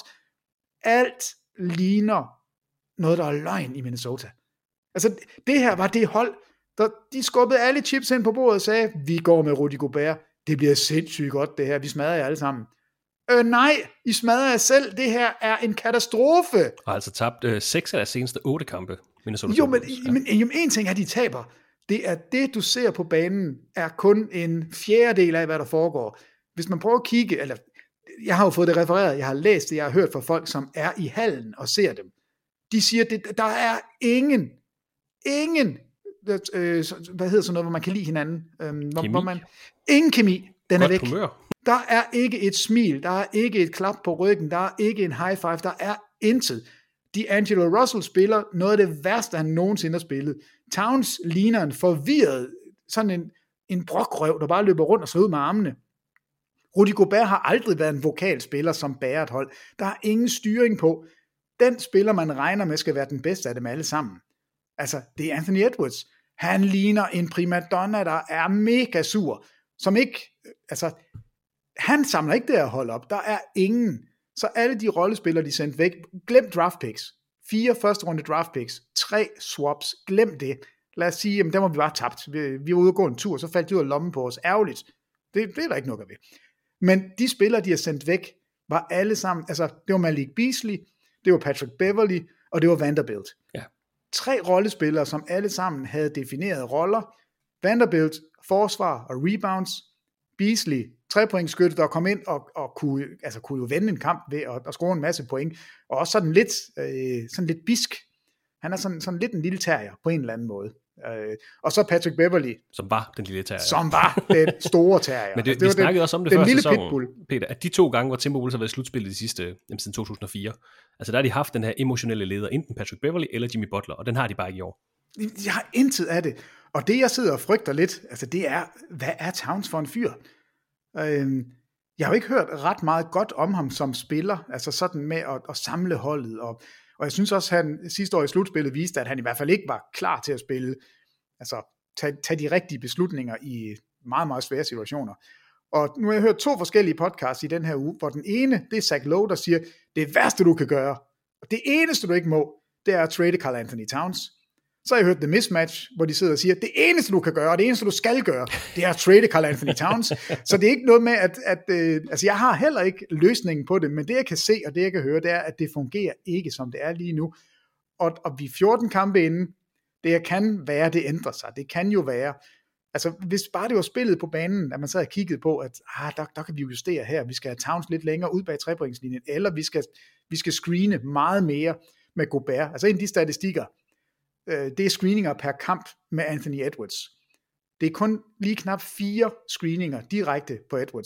Alt ligner noget, der er løgn i Minnesota. Altså, det her var det hold, der de skubbede alle chips ind på bordet og sagde, vi går med Rudy Gobert. Det bliver sindssygt godt, det her. Vi smadrer jer alle sammen. Øh, nej, I smadrer jer selv. Det her er en katastrofe. Og altså tabt øh, seks af deres seneste otte kampe. Minnesota jo, men, ja. men jo, en ting er, de taber. Det er det, du ser på banen, er kun en fjerdedel af, hvad der foregår. Hvis man prøver at kigge, eller jeg har jo fået det refereret, jeg har læst det, jeg har hørt fra folk, som er i hallen og ser dem. De siger, at der er ingen, ingen, øh, hvad hedder sådan noget, hvor man kan lide hinanden. Øh, hvor, hvor man, ingen kemi, den Godt er væk. Humør. Der er ikke et smil, der er ikke et klap på ryggen, der er ikke en high five, der er intet. D'Angelo Russell spiller noget af det værste, han nogensinde har spillet. Towns ligner en forvirret, sådan en, en brokrøv, der bare løber rundt og slår ud med armene. Rudy Gobert har aldrig været en vokalspiller, som bærer et hold. Der er ingen styring på. Den spiller, man regner med, skal være den bedste af dem alle sammen. Altså, det er Anthony Edwards. Han ligner en primadonna, der er mega sur, som ikke, altså, han samler ikke det her hold op. Der er ingen. Så alle de rollespillere, de sendte væk, glem draft picks. Fire første runde draft picks. Tre swaps. Glem det. Lad os sige, jamen der må vi bare tabt. Vi, vi var ude og gå en tur, så faldt de ud af lommen på os. Ærgerligt. Det, det er der ikke noget ved. Men de spillere, de har sendt væk, var alle sammen, altså det var Malik Beasley, det var Patrick Beverley, og det var Vanderbilt. Ja. Tre rollespillere, som alle sammen havde definerede roller. Vanderbilt, forsvar og rebounds. Beasley, trepointsskytte, der kom ind og, og kunne, altså kunne jo vende en kamp ved at, at score en masse point, og også sådan lidt, øh, sådan lidt bisk. Han er sådan, sådan lidt en lille terrier på en eller anden måde. Øh, og så Patrick Beverley, som var den lille terrier. Som var den store terrier. Men det, altså, det vi var snakkede den, også om det den før lille sæsonen, pitbull. Peter, at de to gange, hvor Timberwolves har været slutspillet de sidste, jamen, siden to tusind og fire, altså der har de haft den her emotionelle leder, enten Patrick Beverley eller Jimmy Butler, og den har de bare ikke i år. Jeg har intet af det. Og det, jeg sidder og frygter lidt, altså det er, hvad er Towns for en fyr? Øh, jeg har jo ikke hørt ret meget godt om ham som spiller, altså sådan med at, at samle holdet, og, og jeg synes også, at han sidste år i slutspillet viste, at han i hvert fald ikke var klar til at spille, altså tage, tage de rigtige beslutninger i meget, meget svære situationer. Og nu har jeg hørt to forskellige podcasts i den her uge, hvor den ene, det er Zach Lowe, der siger, det værste du kan gøre, og det eneste du ikke må, det er at trade Karl Anthony Towns. Så har jeg hørt The Mismatch, hvor de sidder og siger, det eneste du kan gøre, og det eneste du skal gøre, det er at trade Karl Anthony Towns. Så det er ikke noget med, at, at øh, altså jeg har heller ikke løsningen på det, men det jeg kan se, og det jeg kan høre, det er, at det fungerer ikke, som det er lige nu. Og, og vi er fjorten kampe inden, det kan være, det ændrer sig. Det kan jo være, altså hvis bare det var spillet på banen, at man så havde kigget på, at ah, der, der kan vi justere her, vi skal have Towns lidt længere ud bag trepointslinjen, eller vi skal, vi skal screene meget mere med Gobert. Altså en af de statistikker, øh, det er screeninger per kamp med Anthony Edwards. Det er kun lige knap fire screeninger direkte på Edwards,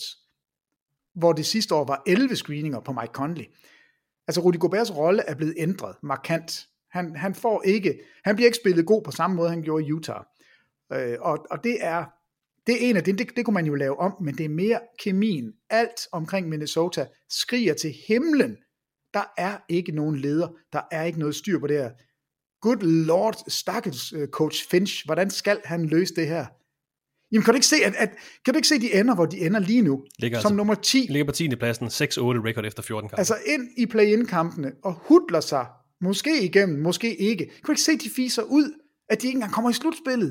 hvor det sidste år var elleve screeninger på Mike Conley. Altså Rudy Goberts rolle er blevet ændret markant. Han, han, får ikke, han bliver ikke spillet god på samme måde, han gjorde i Utah. Øh, og, og det er, det er en af det, det, det kunne man jo lave om, men det er mere kemien. Alt omkring Minnesota skriger til himlen. Der er ikke nogen leder, der er ikke noget styr på det her. Good lord, stakkels coach Finch, hvordan skal han løse det her? Jamen kan du ikke se, at, at, kan du ikke se de ender, hvor de ender lige nu? Ligger som altså, nummer ti. Ligger på tiende pladsen, seks otte record efter fjorten kampe. Altså ind i play-in-kampene og hudler sig, måske igennem, måske ikke. Kan du ikke se, de fiser ud, at de ikke engang kommer i slutspillet?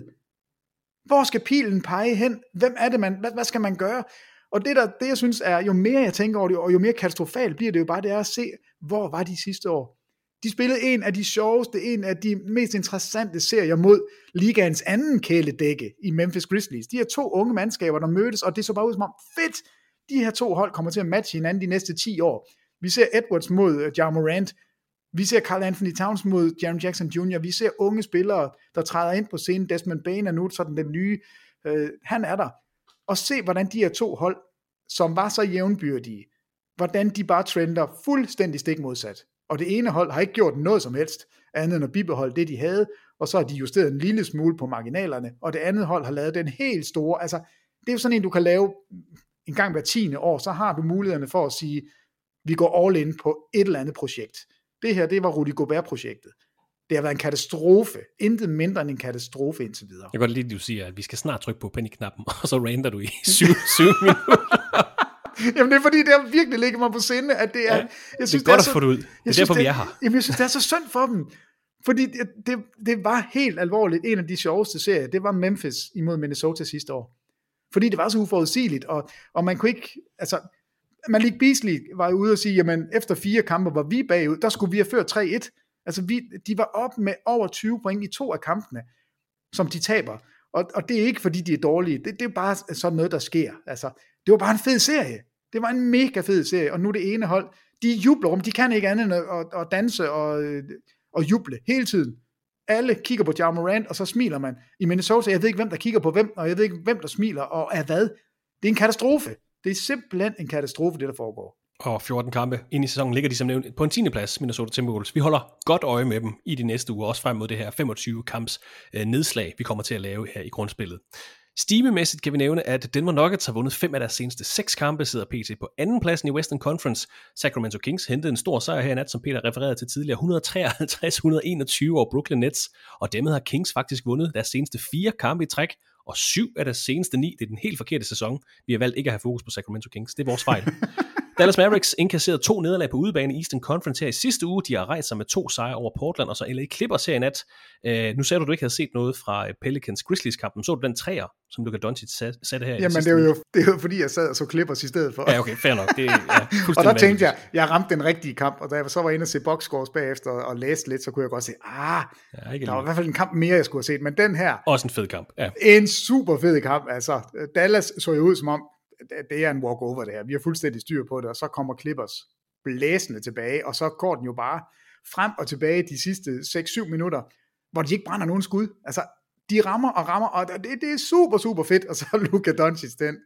Hvor skal pilen pege hen? Hvem er det, man, hvad, hvad skal man gøre? Og det, der, det jeg synes er, jo mere jeg tænker over det, og jo mere katastrofalt bliver det jo bare, det er at se, hvor var de sidste år. De spillede en af de sjoveste, en af de mest interessante serier mod ligaens anden kæledække i Memphis Grizzlies. De her to unge mandskaber, der mødtes, og det så bare ud som om, fedt, de her to hold kommer til at matche hinanden de næste ti år. Vi ser Edwards mod Ja Morant, vi ser Karl Anthony Towns mod Jaren Jackson junior, vi ser unge spillere, der træder ind på scenen. Desmond Bane er nu sådan den nye, øh, han er der. Og se, hvordan de her to hold, som var så jævnbyrdige, hvordan de bare trender fuldstændig stik modsat. Og det ene hold har ikke gjort noget som helst, andet end at bibeholde det, de havde, og så har de justeret en lille smule på marginalerne, og det andet hold har lavet den helt store, altså, det er jo sådan en, du kan lave en gang hver tiende år, så har du mulighederne for at sige, vi går all in på et eller andet projekt. Det her, det var Rudy Gobert-projektet. Det har været en katastrofe, intet mindre end en katastrofe indtil videre. Jeg kan godt lide, at du siger, at vi skal snart trykke på penny-knappen, og så rander du i syv, syv minutter. Jamen det er fordi, det har virkelig ligget mig på sinde, at det er... Ja, jeg synes, det er godt det er at få det ud. Det er derfor, det, vi er her. Jamen jeg synes, det er så synd for dem. Fordi det, det, det var helt alvorligt. En af de sjoveste serier, det var Memphis imod Minnesota sidste år. Fordi det var så uforudsigeligt, og, og man kunne ikke... Altså, Malik Beasley var ude og sige, jamen efter fire kampe var vi bagud, der skulle vi have ført tre et. Altså vi, de var op med over tyve point i to af kampene, som de taber. Og, og det er ikke fordi de er dårlige, det, det er bare sådan noget der sker. Altså, det var bare en fed serie. Det var en mega fed serie, og nu det ene hold, de jubler om, de kan ikke andet end at, at, at danse og, og juble hele tiden. Alle kigger på Ja Morant, og så smiler man. I Minnesota, jeg ved ikke hvem der kigger på hvem, og jeg ved ikke hvem der smiler, og er hvad. Det er en katastrofe. Det er simpelthen en katastrofe, det der foregår. Og fjorten kampe ind i sæsonen ligger de som nævnt på en tiende plads, Minnesota Timberwolves. Vi holder godt øje med dem i de næste uger, også frem mod det her femogtyve kamps øh, nedslag, vi kommer til at lave her i grundspillet. Steamemæssigt kan vi nævne, at Denver Nuggets har vundet fem af deres seneste seks kampe, sidder P T på anden pladsen i Western Conference. Sacramento Kings hentede en stor sejr her i nat, som Peter refererede til tidligere, et hundrede og treoghalvtreds til et hundrede og enogtyve over Brooklyn Nets, og dermed har Kings faktisk vundet deres seneste fire kampe i træk, og syv af deres seneste ni. Det er den helt forkerte sæson. Vi har valgt ikke at have fokus på Sacramento Kings. Det er vores fejl. Dallas Mavericks indkasserede to nederlag på udebane i Eastern Conference her i sidste uge. De har rejst sig med to sejre over Portland, og så L A Clippers her i nat. Uh, nu sagde du, at du ikke havde set noget fra Pelicans Grizzlies-kampen. Så du den træer, som Luka Doncic satte her i Jamen, sidste det er, jo, uge? det er jo fordi, jeg sad og så Clippers i stedet for. Ja, okay, fair nok. Det er, ja, og der tænkte jeg, jeg ramte den rigtige kamp, og da jeg så var inde og se boxscores bagefter og læste lidt, så kunne jeg godt se, ah, ja, der var i hvert fald en kamp mere, jeg skulle have set. Men den her... Også en fed kamp, ja. En super fed kamp, altså. Dallas så jo ud som om, det er en walk-over det her. Vi har fuldstændig styr på det, og så kommer Clippers blæsende tilbage, og så går den jo bare frem og tilbage de sidste seks syv minutter, hvor de ikke brænder nogen skud. Altså, de rammer og rammer, og det, det er super, super fedt, og så Luka Doncic den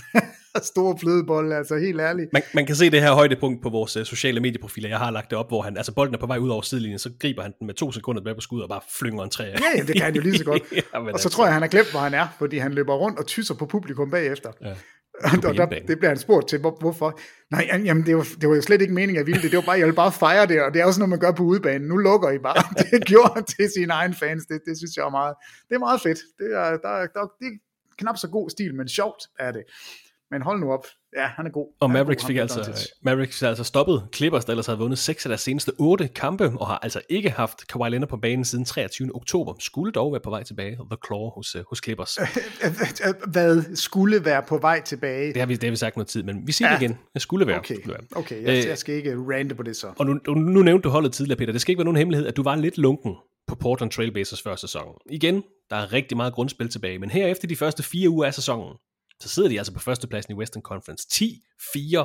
store flødebold, altså helt ærligt. Man, man kan se det her højdepunkt på vores uh, sociale medieprofiler. Jeg har lagt det op, hvor han, altså bolden er på vej ud over sidelinjen, så griber han den med to sekunder tilbage på skud og bare flynger en træ. Ja, ja, det kan han jo lige så godt. ja, og så altså. tror jeg, han har glemt, hvor han er, fordi han løber rundt og tysser på publikum bagefter. Ja. Og der, det bliver han spurgt til, hvor, hvorfor. Nej, jamen det var, det var jo slet ikke meningen, at jeg ville det. Det var bare, jeg ville bare fejre det, og det er også noget, man gør på udebanen. Nu lukker I bare. Det gjorde han til sine egne fans. Det, det synes jeg er meget, det er meget fedt. Det er, der, der, det er knap så god stil, men sjovt er det. Men hold nu op. Ja, han er god. Og Mavericks fik altså, Mavericks altså stoppet Clippers, der ellers havde vundet seks af deres seneste otte kampe, og har altså ikke haft Kawhi Leonard på banen siden treogtyvende oktober. Skulle dog være på vej tilbage. The Claw hos, hos Clippers. Hvad skulle være på vej tilbage? Det har vi, det har vi sagt noget tid, men vi siger ja. det igen. Det skulle være. Okay, okay. Jeg, jeg skal ikke rante på det så. Og nu, nu nævnte du holdet tidligere, Peter. Det skal ikke være nogen hemmelighed, at du var lidt lunken på Portland Trailblazers før sæsonen. Igen, der er rigtig meget grundspil tilbage, men her efter de første fire uger af sæsonen, så sidder de altså på førstepladsen i Western Conference. ti, fire,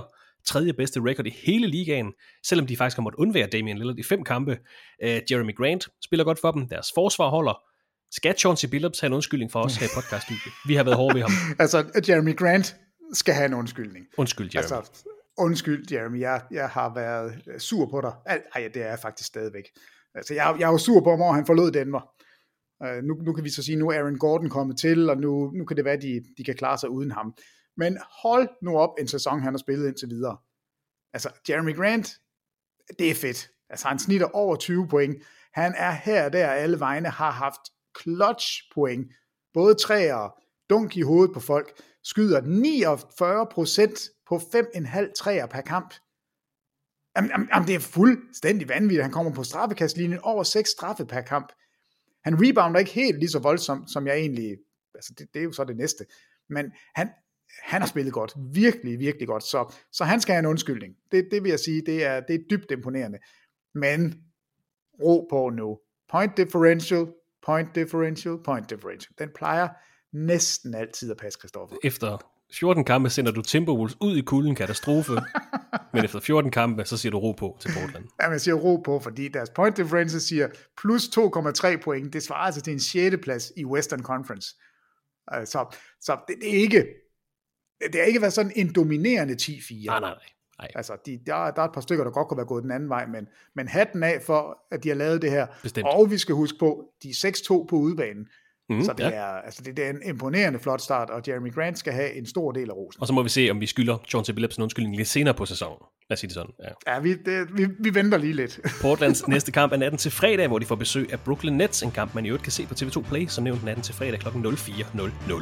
tredje bedste record i hele ligaen, selvom de faktisk har måttet undvære Damian Lillard i fem kampe. Uh, Jeremy Grant spiller godt for dem, deres forsvar holder. Skal Chauncey Billups have en undskyldning for os her i podcaststudiet? Vi har været hårde ved ham. Altså, Jeremy Grant skal have en undskyldning. Undskyld, Jeremy. Altså, undskyld, Jeremy. Jeg, jeg har været sur på dig. Ej, det er jeg faktisk stadigvæk. Altså, jeg, jeg er jo sur på ham, hvor han forlod Denver. Uh, nu, nu kan vi så sige, nu er Aaron Gordon kommet til, og nu, nu kan det være, de, de kan klare sig uden ham. Men hold nu op en sæson, han har spillet indtil videre. Altså, Jeremy Grant, det er fedt. Altså, han snitter over tyve point. Han er her og der, alle vegne har haft clutch point. Både træer, dunk i hovedet på folk, skyder niogfyrre procent på fem komma fem træer per kamp. Jamen, jamen, jamen, det er fuldstændig vanvittigt. Han kommer på straffekastlinjen over seks straffe per kamp. Han rebounder ikke helt lige så voldsomt, som jeg egentlig... Altså, det, det er jo så det næste. Men han, han har spillet godt. Virkelig, virkelig godt. Så, så han skal have en undskyldning. Det, det vil jeg sige, det er, det er dybt imponerende. Men ro på nu. Point differential, point differential, point differential. Den plejer næsten altid at passe, Christoffer. Efter fjorten kampe sender du Timberwolves ud i kulden, katastrofe. Men efter fjorten kampe, så siger du ro på til Portland. Ja, jeg siger ro på, fordi deres point differential siger plus to komma tre point. Det svarer altså til en sjette plads i Western Conference. Så, så det, det er ikke det har ikke været sådan en dominerende ti fire. Nej, nej, nej. Altså, de, der, der er et par stykker, der godt kunne være gået den anden vej, men, men hatten af for, at de har lavet det her. Bestemt. Og vi skal huske på, de er seks to på udebanen. Mm, så det, ja. er, altså det, det er en imponerende flot start, og Jeremy Grant skal have en stor del af rosen. Og så må vi se, om vi skylder Chauncey Billups en undskyldning lidt senere på sæsonen. Lad os sige det sådan. Ja, ja vi, det, vi, vi venter lige lidt. Portlands næste kamp er natten til fredag, hvor de får besøg af Brooklyn Nets. En kamp, man i øvrigt kan se på T V to Play, som nævnt natten til fredag klokken nul fire nul nul.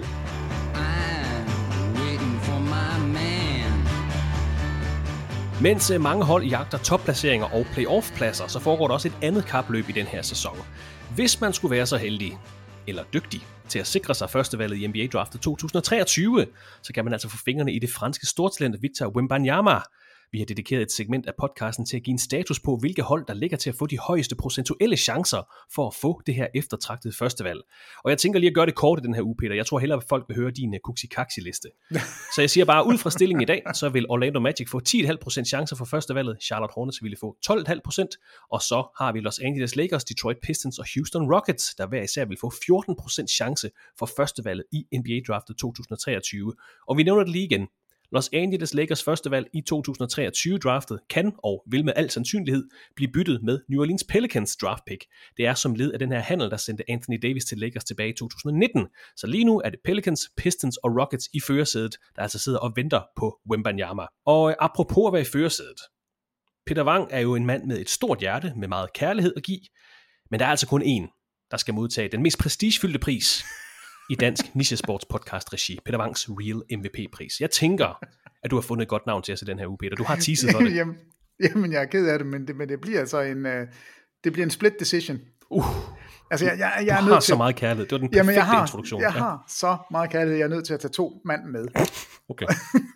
Mens mange hold jagter topplaceringer og playoff-pladser, så foregår der også et andet kapløb i den her sæson. Hvis man skulle være så heldig, eller dygtig, til at sikre sig førstevalget i N B A-draftet to tusind treogtyve, så kan man altså få fingrene i det franske stortalent Victor Wembanyama. Vi har dedikeret et segment af podcasten til at give en status på, hvilke hold, der ligger til at få de højeste procentuelle chancer for at få det her eftertragtede førstevalg. Og jeg tænker lige at gøre det kort i den her uge, Peter. Jeg tror hellere, at folk vil høre din kuksi-kaksi-liste. Så jeg siger bare, ud fra stillingen i dag, så vil Orlando Magic få ti komma fem procent chancer for førstevalget. Charlotte Hornets ville få tolv komma fem procent. Og så har vi Los Angeles Lakers, Detroit Pistons og Houston Rockets, der hver især vil få fjorten procent chance for førstevalget i N B A-draftet to tusind treogtyve. Og vi nævner det lige igen. Los Angeles Lakers førstevalg i to tusind treogtyve-draftet kan og vil med al sandsynlighed blive byttet med New Orleans Pelicans draft pick. Det er som led af den her handel, der sendte Anthony Davis til Lakers tilbage i to tusind nitten. Så lige nu er det Pelicans, Pistons og Rockets i førersædet, der altså sidder og venter på Wembanyama. Og apropos at være i førersædet. Peter Wang er jo en mand med et stort hjerte, med meget kærlighed at give, men der er altså kun én, der skal modtage den mest prestigefyldte pris i dansk nichesports podcast regi, Peter Wangs Real M V P-pris. Jeg tænker, at du har fundet et godt navn til os i den her uge, Peter. Du har teaset for det. jamen, jamen, jeg er ked af det, men det, men det bliver altså en, uh, det bliver en split decision. Uh, altså, jeg, jeg, jeg er du nødt har til... så meget kærlighed. Det var den perfekte jamen, jeg har, introduktion. Jeg ja. har så meget kærlighed, jeg er nødt til at tage to mand med. Okay.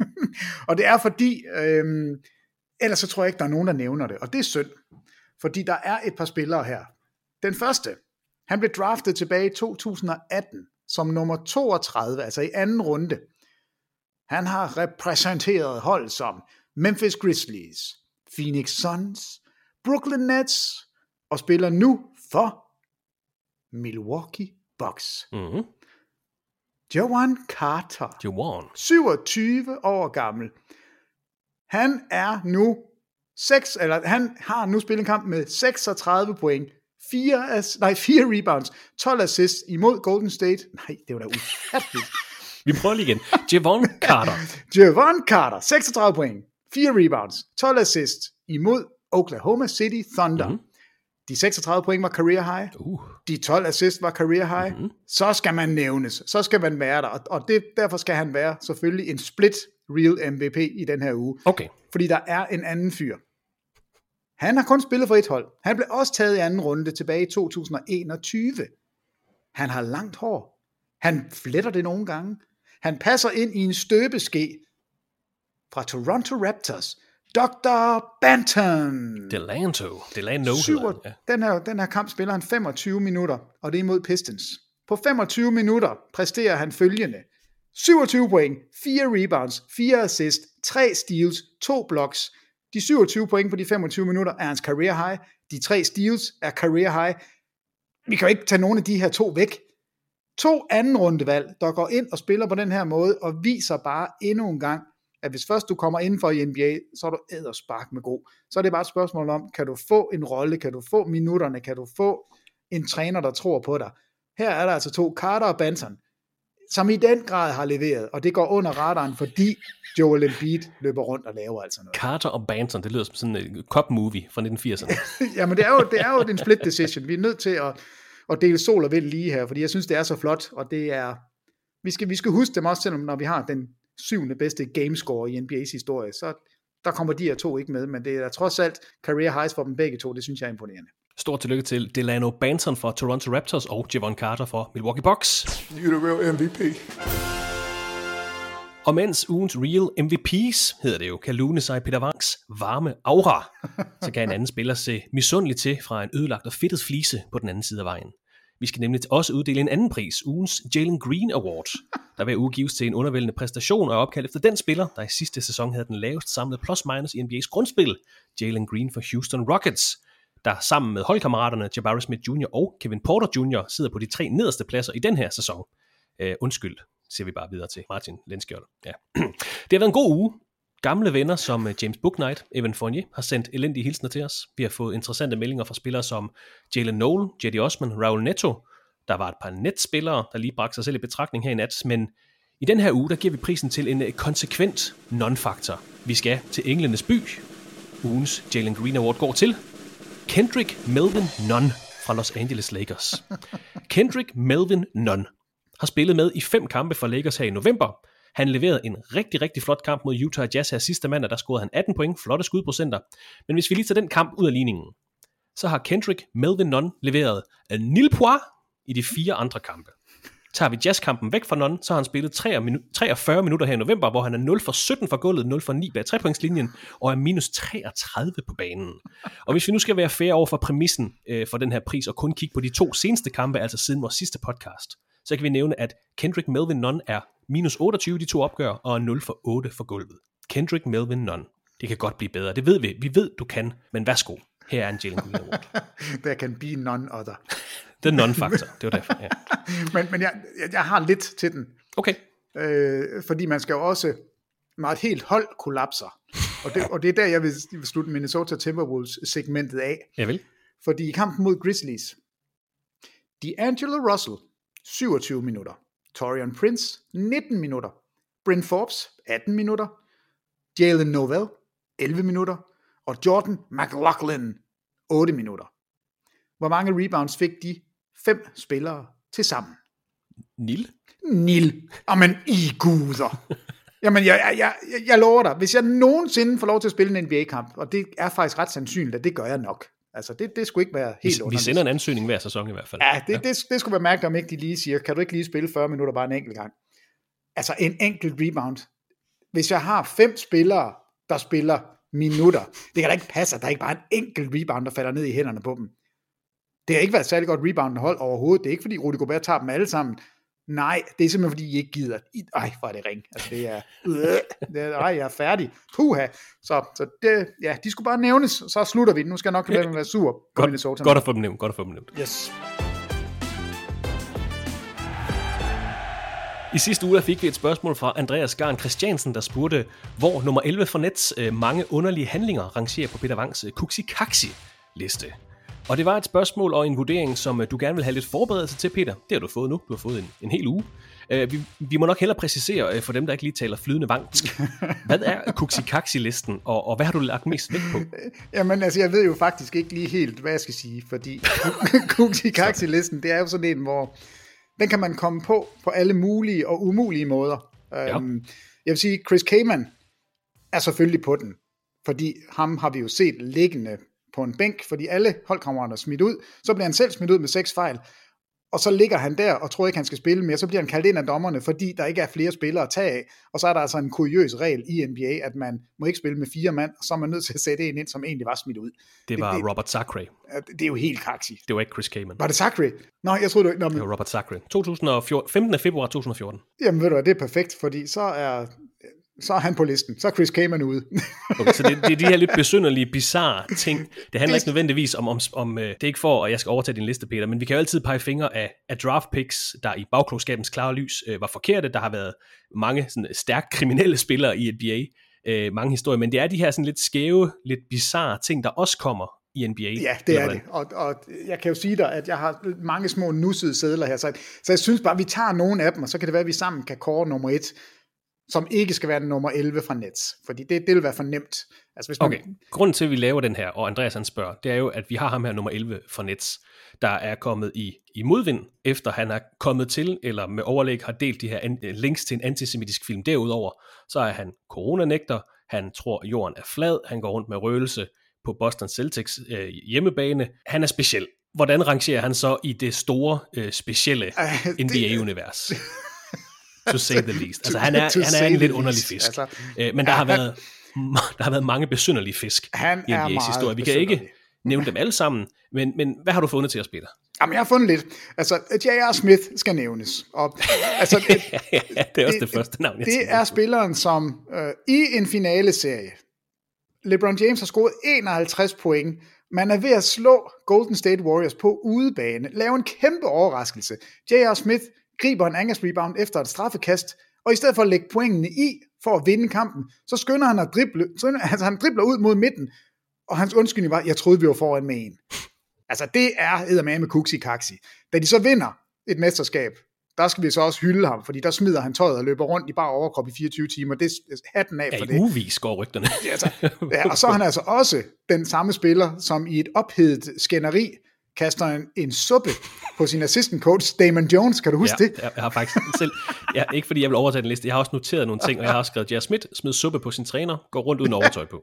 Og det er fordi, øhm, ellers så tror jeg ikke, der er nogen, der nævner det. Og det er synd, fordi der er et par spillere her. Den første, han blev draftet tilbage i to tusind atten, som nummer toogtredive, altså i anden runde. Han har repræsenteret hold som Memphis Grizzlies, Phoenix Suns, Brooklyn Nets, og spiller nu for Milwaukee Bucks. Mm-hmm. Jevon Carter, Jevon. syvogtyve år gammel. Han er nu seks, eller han har nu spillet en kamp med seksogtredive point, fire, nej, fire rebounds, tolv assists imod Golden State. Nej, det var da ufatteligt. Vi prøver lige igen. Jevon Carter. Jevon Carter, seksogtredive point, fire rebounds, tolv assists imod Oklahoma City Thunder. Mm-hmm. De seksogtredive point var career high. Uh. De tolv assists var career high. Mm-hmm. Så skal man nævnes. Så skal man være der. Og, og det, derfor skal han være selvfølgelig en split real M V P i den her uge. Okay. Fordi der er en anden fyr. Han har kun spillet for et hold. Han blev også taget i anden runde tilbage i to tusind enogtyve. Han har langt hår. Han fletter det nogle gange. Han passer ind i en støbeske fra Toronto Raptors. doktor Banton. Delanto. Delano. Syver, ja. den, her, den her kamp spiller han femogtyve minutter, og det er imod Pistons. På femogtyve minutter præsterer han følgende. syvogtyve point, fire rebounds, fire assists, tre steals, to blocks. De syvogtyve point på de femogtyve minutter er hans career high. De tre steals er career high. Vi kan jo ikke tage nogle af de her to væk. To anden rundevalg, der går ind og spiller på den her måde, og viser bare endnu en gang, at hvis først du kommer indenfor i N B A, så er du edderspark med god. Så er det bare et spørgsmål om, kan du få en rolle, kan du få minutterne, kan du få en træner, der tror på dig. Her er der altså to, Carter og Banton, som i den grad har leveret, og det går under radaren, fordi Joel Embiid løber rundt og laver altså noget. Carter og Banton, det lyder som sådan en cop-movie fra nitten firserne. Jamen det er, jo, det er jo en split decision. Vi er nødt til at, at dele sol og vind lige her, fordi jeg synes, det er så flot, og det er, vi skal, vi skal huske dem også, selvom når vi har den syvende bedste gamescore i N B A's historie, så der kommer de her to ikke med, men det er trods alt career highs for dem begge to, det synes jeg er imponerende. Stort tillykke til Delano Banton fra Toronto Raptors og Javon Carter fra Milwaukee Bucks. You're the real M V P. Og mens ugens Real M V P's, hedder det jo, kan lune sig Peter Wangs varme aura, så kan en anden spiller se misundelig til fra en ødelagt og fedtet flise på den anden side af vejen. Vi skal nemlig også uddele en anden pris, ugens Jalen Green Award, der hver uge gives til en undervældende præstation og er opkaldt efter den spiller, der i sidste sæson havde den lavest samlede plus-minus i N B A's grundspil, Jalen Green for Houston Rockets, der sammen med holdkammeraterne Jabari Smith junior og Kevin Porter junior sidder på de tre nederste pladser i den her sæson. Uh, undskyld, siger vi bare videre til Martin Lenskjold. Ja. Det har været en god uge. Gamle venner som James Bouknight, Evan Fournier har sendt elendige hilsner til os. Vi har fået interessante meldinger fra spillere som Jalen Noel, Jetty Osman, Raul Neto. Der var et par netspillere, der lige bragte sig selv i betragtning her i nat, men i den her uge, der giver vi prisen til en konsekvent non-faktor. Vi skal til Englenes by. Ugens Jalen Green Award går til Kendrick Melvin Nunn fra Los Angeles Lakers. Kendrick Melvin Nunn har spillet med i fem kampe for Lakers her i november. Han leverede en rigtig, rigtig flot kamp mod Utah Jazz her sidste mandag, der scorede han atten point, flotte skudprocenter. Men hvis vi lige tager den kamp ud af ligningen, så har Kendrick Melvin Nunn leveret nul point i de fire andre kampe. Tager vi Jazz-kampen væk fra Nunn, så har han spillet treogfyrre minutter her i november, hvor han er nul for sytten for gulvet, nul for ni bag trepointslinjen, og er minus treogtredive på banen. Og hvis vi nu skal være fair over for præmissen øh, for den her pris, og kun kigge på de to seneste kampe, altså siden vores sidste podcast, så kan vi nævne, at Kendrick Melvin Nunn er minus otteogtyve de to opgør, og er nul for otte for gulvet. Kendrick Melvin Nunn. Det kan godt blive bedre, det ved vi. Vi ved, du kan, men værsgo. Her er en Jalen Green Award. There can be none other. The non-factor, det var derfor, ja. men men jeg, jeg har lidt til den. Okay. Øh, fordi man skal jo også, når et helt hold kollapser, og det, og det er der, jeg vil, vil slutte Minnesota Timberwolves segmentet af. Jeg vil. Fordi i kampen mod Grizzlies, D'Angelo Russell, syvogtyve minutter. Taurean Prince, nitten minutter. Bryn Forbes, atten minutter. Jalen Noel, elleve minutter. Og Jordan McLaughlin, otte minutter. Hvor mange rebounds fik de fem spillere til sammen? Nil? Nil. Jamen, I guder. Jamen, jeg, jeg, jeg, jeg lover dig, hvis jeg nogensinde får lov til at spille en N B A-kamp, og det er faktisk ret sandsynligt, at det gør jeg nok. Altså, det, det skulle ikke være helt vi, underligt. Vi sender en ansøgning hver sæson i hvert fald. Ja, det, ja. det, det skulle være mærkeligt, om ikke de lige siger, kan du ikke lige spille fyrre minutter bare en enkelt gang? Altså, en enkelt rebound. Hvis jeg har fem spillere, der spiller minutter, det kan da ikke passe, at der ikke bare er en enkelt rebound, der falder ned i hænderne på dem. Det har ikke været et særlig godt rebound hold overhovedet. Det er ikke, fordi Rudy Gobert tager dem alle sammen. Nej, det er simpelthen, fordi I ikke gider. Ej, hvor er det ring. Altså, det er... Det er ej, jeg er færdig. Puha. Så, så det, ja, de skulle bare nævnes, så slutter vi. Nu skal jeg nok lade dem være sur. Godt, godt at få dem nævnt. Godt at få dem nævnt. Yes. I sidste uge fik vi et spørgsmål fra Andreas Garn Christiansen, der spurgte, hvor nummer elleve fra Nets mange underlige handlinger rangerer på Peter Wangs Kuxi-Kaxi-liste. Og det var et spørgsmål og en vurdering, som du gerne vil have lidt forberedelse til, Peter. Det har du fået nu. Du har fået en, en hel uge. Uh, vi, vi må nok hellere præcisere uh, for dem, der ikke lige taler flydende vangsk. Hvad er Kuxi-Kaxi-listen, og, og hvad har du lagt mest vægt på? Jamen, altså, jeg ved jo faktisk ikke lige helt, hvad jeg skal sige, fordi Kuxi-Kaxi-listen, det er jo sådan en, hvor den kan man komme på på alle mulige og umulige måder. Ja. Um, jeg vil sige, Chris Kaman er selvfølgelig på den, fordi ham har vi jo set liggende på en bænk, fordi alle holdkammeraterne er smidt ud, så bliver han selv smidt ud med seks fejl, og så ligger han der og tror ikke, han skal spille mere, så bliver han kaldt ind af dommerne, fordi der ikke er flere spillere at tage af, og så er der altså en kuriøs regel i N B A, at man må ikke spille med fire mand, og så er man nødt til at sætte en ind, som egentlig var smidt ud. Det var det, Robert Sacre. Det er jo helt kaksi. Det var ikke Chris Kaman. Var det Sacre? Nej, jeg troede det ikke. Det var Robert Sacre. to tusind og fjorten, femtende februar to tusind og fjorten. Jamen ved du hvad, det er perfekt, fordi så er så er han på listen. Så er Chris Kaman ude. Okay, så det, det er de her lidt besynderlige, bizarre ting. Det handler ikke nødvendigvis om, om, om uh, det er ikke for, at jeg skal overtage din liste, Peter, men vi kan jo altid pege fingre af, af draft picks, der i bagklogskabens klare lys uh, var forkerte. Der har været mange sådan, stærkt kriminelle spillere i N B A, uh, mange historier, men det er de her sådan, lidt skæve, lidt bizarre ting, der også kommer i N B A. Ja, det er det. Og, og jeg kan jo sige dig, at jeg har mange små nussede sedler her, så, så jeg synes bare, at vi tager nogle af dem, og så kan det være, at vi sammen kan kåre nummer et, som ikke skal være den nummer elleve fra Nets, fordi det, det vil være for nemt. Altså, hvis man... Okay, grunden til, at vi laver den her, og Andreas han spørger, det er jo, at vi har ham her nummer elleve fra Nets, der er kommet i, i modvind, efter han er kommet til, eller med overlæg har delt de her an, links til en antisemitisk film. Derudover, så er han coronanægter, han tror, jorden er flad, han går rundt med røgelse på Boston Celtics øh, hjemmebane. Han er speciel. Hvordan rangerer han så i det store, øh, specielle uh, N B A-univers? To say the least. Altså, han er, han er en lidt underlig fisk. Altså, øh, men der, ja, har været, der har været mange besynderlige fisk i N B A's historie. Vi kan ikke nævne dem alle sammen, men, men hvad har du fundet til os, Peter? Jamen, jeg har fundet lidt. Altså, J R. Smith skal nævnes. Og, altså, ja, det er også det, det første navn, jeg Det er spilleren, som øh, i en finaleserie, LeBron James har scoret enoghalvtreds point. Man er ved at slå Golden State Warriors på udebane. Lave en kæmpe overraskelse. J R. Smith griber en angrebsrebound efter et straffekast, og i stedet for at lægge pointene i for at vinde kampen, så skynder han at drible, altså han dribler ud mod midten, og hans undskyldning var, jeg troede vi var foran med en. Altså det er eddermame med kuksi kaksi. Da de så vinder et mesterskab, der skal vi så også hylde ham, fordi der smider han tøjet og løber rundt i bare overkrop i fireogtyve timer. Det er hatten af for ja, det. Ja, uvis går rygterne. Ja, altså, ja, og så er han altså også den samme spiller, som i et ophedet skænderi kaster en, en suppe på sin assistant coach, Damon Jones. Kan du huske ja, det? Jeg har faktisk selv, ja, ikke fordi jeg vil overtage den liste, jeg har også noteret nogle ting, og jeg har også skrevet, J R. Smith smed suppe på sin træner, går rundt uden overtøj på.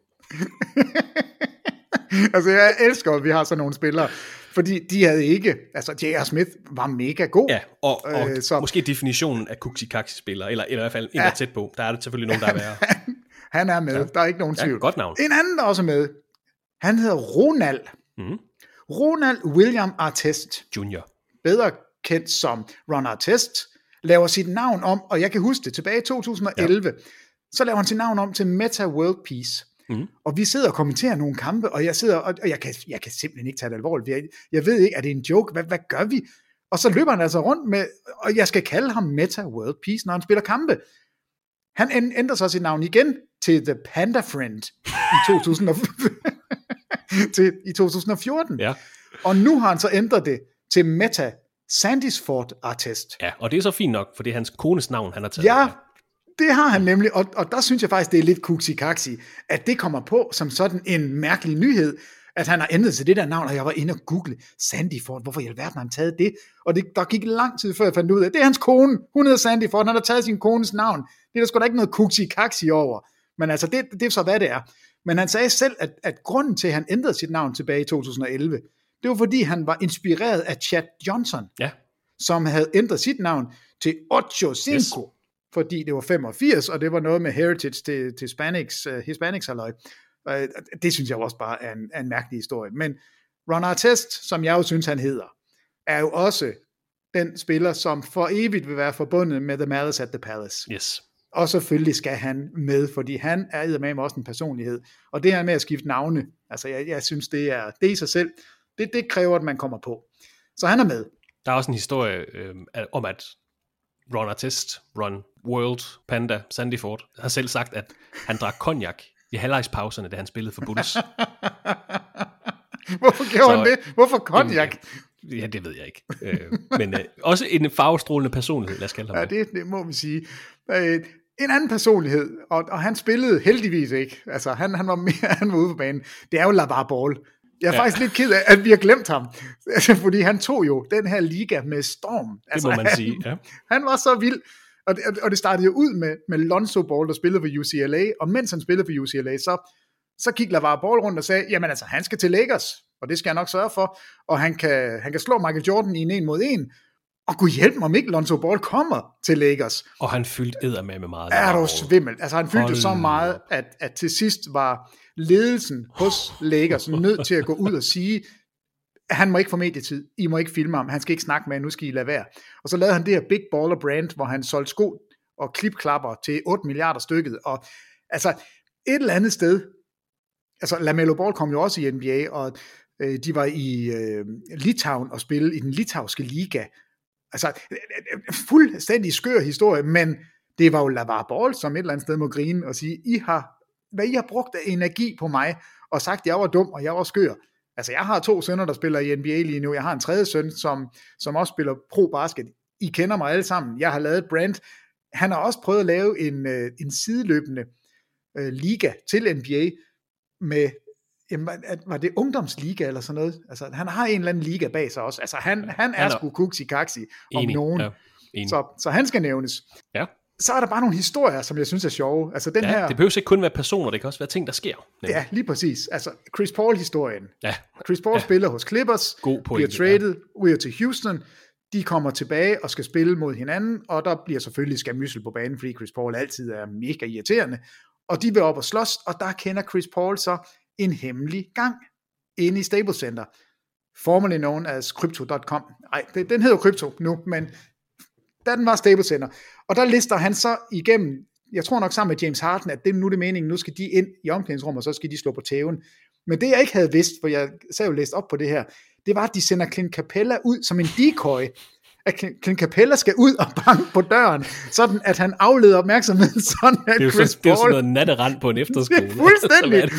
Altså, jeg elsker, at vi har sådan nogle spillere, fordi de havde ikke, altså J R. Smith var mega god. Ja, og, og øh, så, måske definitionen af kuksi-kaksi-spillere, eller, eller i hvert fald en, ja, der tæt på. Der er det selvfølgelig nogen, der er værre. Han er med, ja, der er ikke nogen tvivl. Ja, godt navn. En anden, der også er med, han hedder Ronald. Mm. Ronald William Artest. Junior. Bedre kendt som Ron Artest, laver sit navn om, og jeg kan huske det, tilbage i to tusind og elleve, ja, så laver han sit navn om til Meta World Peace. Mm. Og vi sidder og kommenterer nogle kampe, og jeg sidder, og jeg kan, jeg kan simpelthen ikke tage det alvorligt. Jeg, jeg ved ikke, er det en joke? Hvad, hvad gør vi? Og så løber han altså rundt med, og jeg skal kalde ham Meta World Peace, når han spiller kampe. Han ændrer så sit navn igen til The Panda Friend i, to tusind og til, i to tusind og fjorten. Ja. Og nu har han så ændret det til Meta Sandysford Artest. Ja, og det er så fint nok, for det er hans kones navn, han har taget. Ja, det har han nemlig, og, og der synes jeg faktisk, det er lidt kuksi-kaksi, at det kommer på som sådan en mærkelig nyhed, at han har ændret til det der navn, og jeg var inde og google Sandyford, hvorfor i alverden har han taget det? Og det, der gik lang tid før jeg fandt ud af, det er hans kone, hun hedder Sandyford, han har taget sin kones navn. Det er der sgu da ikke noget kuksi-kaksi over. Men altså, det, det er så hvad det er. Men han sagde selv, at, at grunden til, at han ændrede sit navn tilbage i to tusind og elleve, det var fordi, han var inspireret af Chad Johnson, ja, som havde ændret sit navn til Ocho Cinco, yes, fordi det var femogfirs, og det var noget med heritage til, til Hispanics, uh, Hispanics halløj. Uh, det synes jeg også bare er en, er en mærkelig historie. Men Ron Artest, som jeg jo synes, han hedder, er jo også den spiller, som for evigt vil være forbundet med The Malice at the Palace. Yes. Og selvfølgelig skal han med, fordi han er eddermame også en personlighed. Og det her med at skifte navne, altså jeg, jeg synes, det er det i sig selv, det, det kræver, at man kommer på. Så han er med. Der er også en historie øh, om, at Ron Artest, Ron World Panda Sandyford, har selv sagt, at han drak cognac i halvlejspauserne, da han spillede for Bulls. Hvorfor gjorde så, han det? Hvorfor cognac? En, ja, det ved jeg ikke. øh, men øh, også en farvestrålende personlighed, lad os kalde ham. Ja, det, det må vi sige. Øh, en anden personlighed, og, og han spillede heldigvis ikke. Altså, han, han var mere, han var ude på banen. Det er jo LaVar Ball. Jeg er ja. faktisk lidt ked af, at vi har glemt ham. Altså, fordi han tog jo den her liga med storm. Altså, det må man han, sige, ja. Han var så vild. Og det, og det startede jo ud med, med Lonzo Ball, der spillede for U C L A, og mens han spillede for U C L A, så, så gik LaVar Ball rundt og sagde, jamen altså, han skal til Lakers, og det skal jeg nok sørge for, og han kan, han kan slå Michael Jordan i en en mod en, og kunne hjælpe mig, om ikke Lonzo Ball kommer til Lakers. Og han fyldte eddermame med meget. Er du svimmel? Altså han fyldte så meget, at, at til sidst var ledelsen hos Lakers nødt til at gå ud og sige, at han må ikke få medietid, I må ikke filme ham, han skal ikke snakke med, nu skal I lade være. Og så lavede han det her Big Baller Brand, hvor han solgte sko og klipklapper til otte milliarder stykket, og altså et eller andet sted, altså LaMelo Ball kom jo også i N B A, og øh, de var i øh, Litauen og spille i den litauiske liga. Altså, fuldstændig skør historie, men det var jo LaVar Ball, som et eller andet sted må grine og sige, I har, hvad I har brugt af energi på mig, og sagt, at jeg var dum, og jeg var skør. Altså, jeg har to sønner, der spiller i N B A lige nu. Jeg har en tredje søn, som, som også spiller pro-basket. I kender mig alle sammen. Jeg har lavet et brand. Han har også prøvet at lave en, en sideløbende uh, liga til N B A med, jamen, var det ungdomsliga eller sådan noget? Altså, han har en eller anden liga bag sig også. Altså, han, han er, er sgu kuksi-kaksi om enig, nogen. Ja, så, så han skal nævnes. Ja. Så er der bare nogle historier, som jeg synes er sjove. Altså, den ja, her... det behøver ikke kun være personer, det kan også være ting, der sker. Nemlig. Ja, lige præcis. Altså, Chris Paul-historien. Ja. Chris Paul ja. spiller hos Clippers, God bliver traded, ja. ud til Houston, de kommer tilbage og skal spille mod hinanden, og der bliver selvfølgelig skamyssel på banen, fordi Chris Paul altid er mega irriterende, og de vil op og slås, og der kender Chris Paul så en hemmelig gang inde i Staples Center, formerly known as crypto punktum com. Nej, den hedder Crypto nu, men da den var Staples Center. Og der lister han så igennem, jeg tror nok sammen med James Harden, at det nu er det meningen, nu skal de ind i omklædningsrummet, og så skal de slå på tæven. Men det jeg ikke havde vidst, for jeg sad jo læst op på det her, det var, at de sender Clint Capella ud som en decoy. At Clint Capella skal ud og banke på døren, sådan at han afleder opmærksomheden, sådan at det er jo Chris så, Paul... Det er jo sådan noget natterand på en efterskole. Det er fuldstændig. så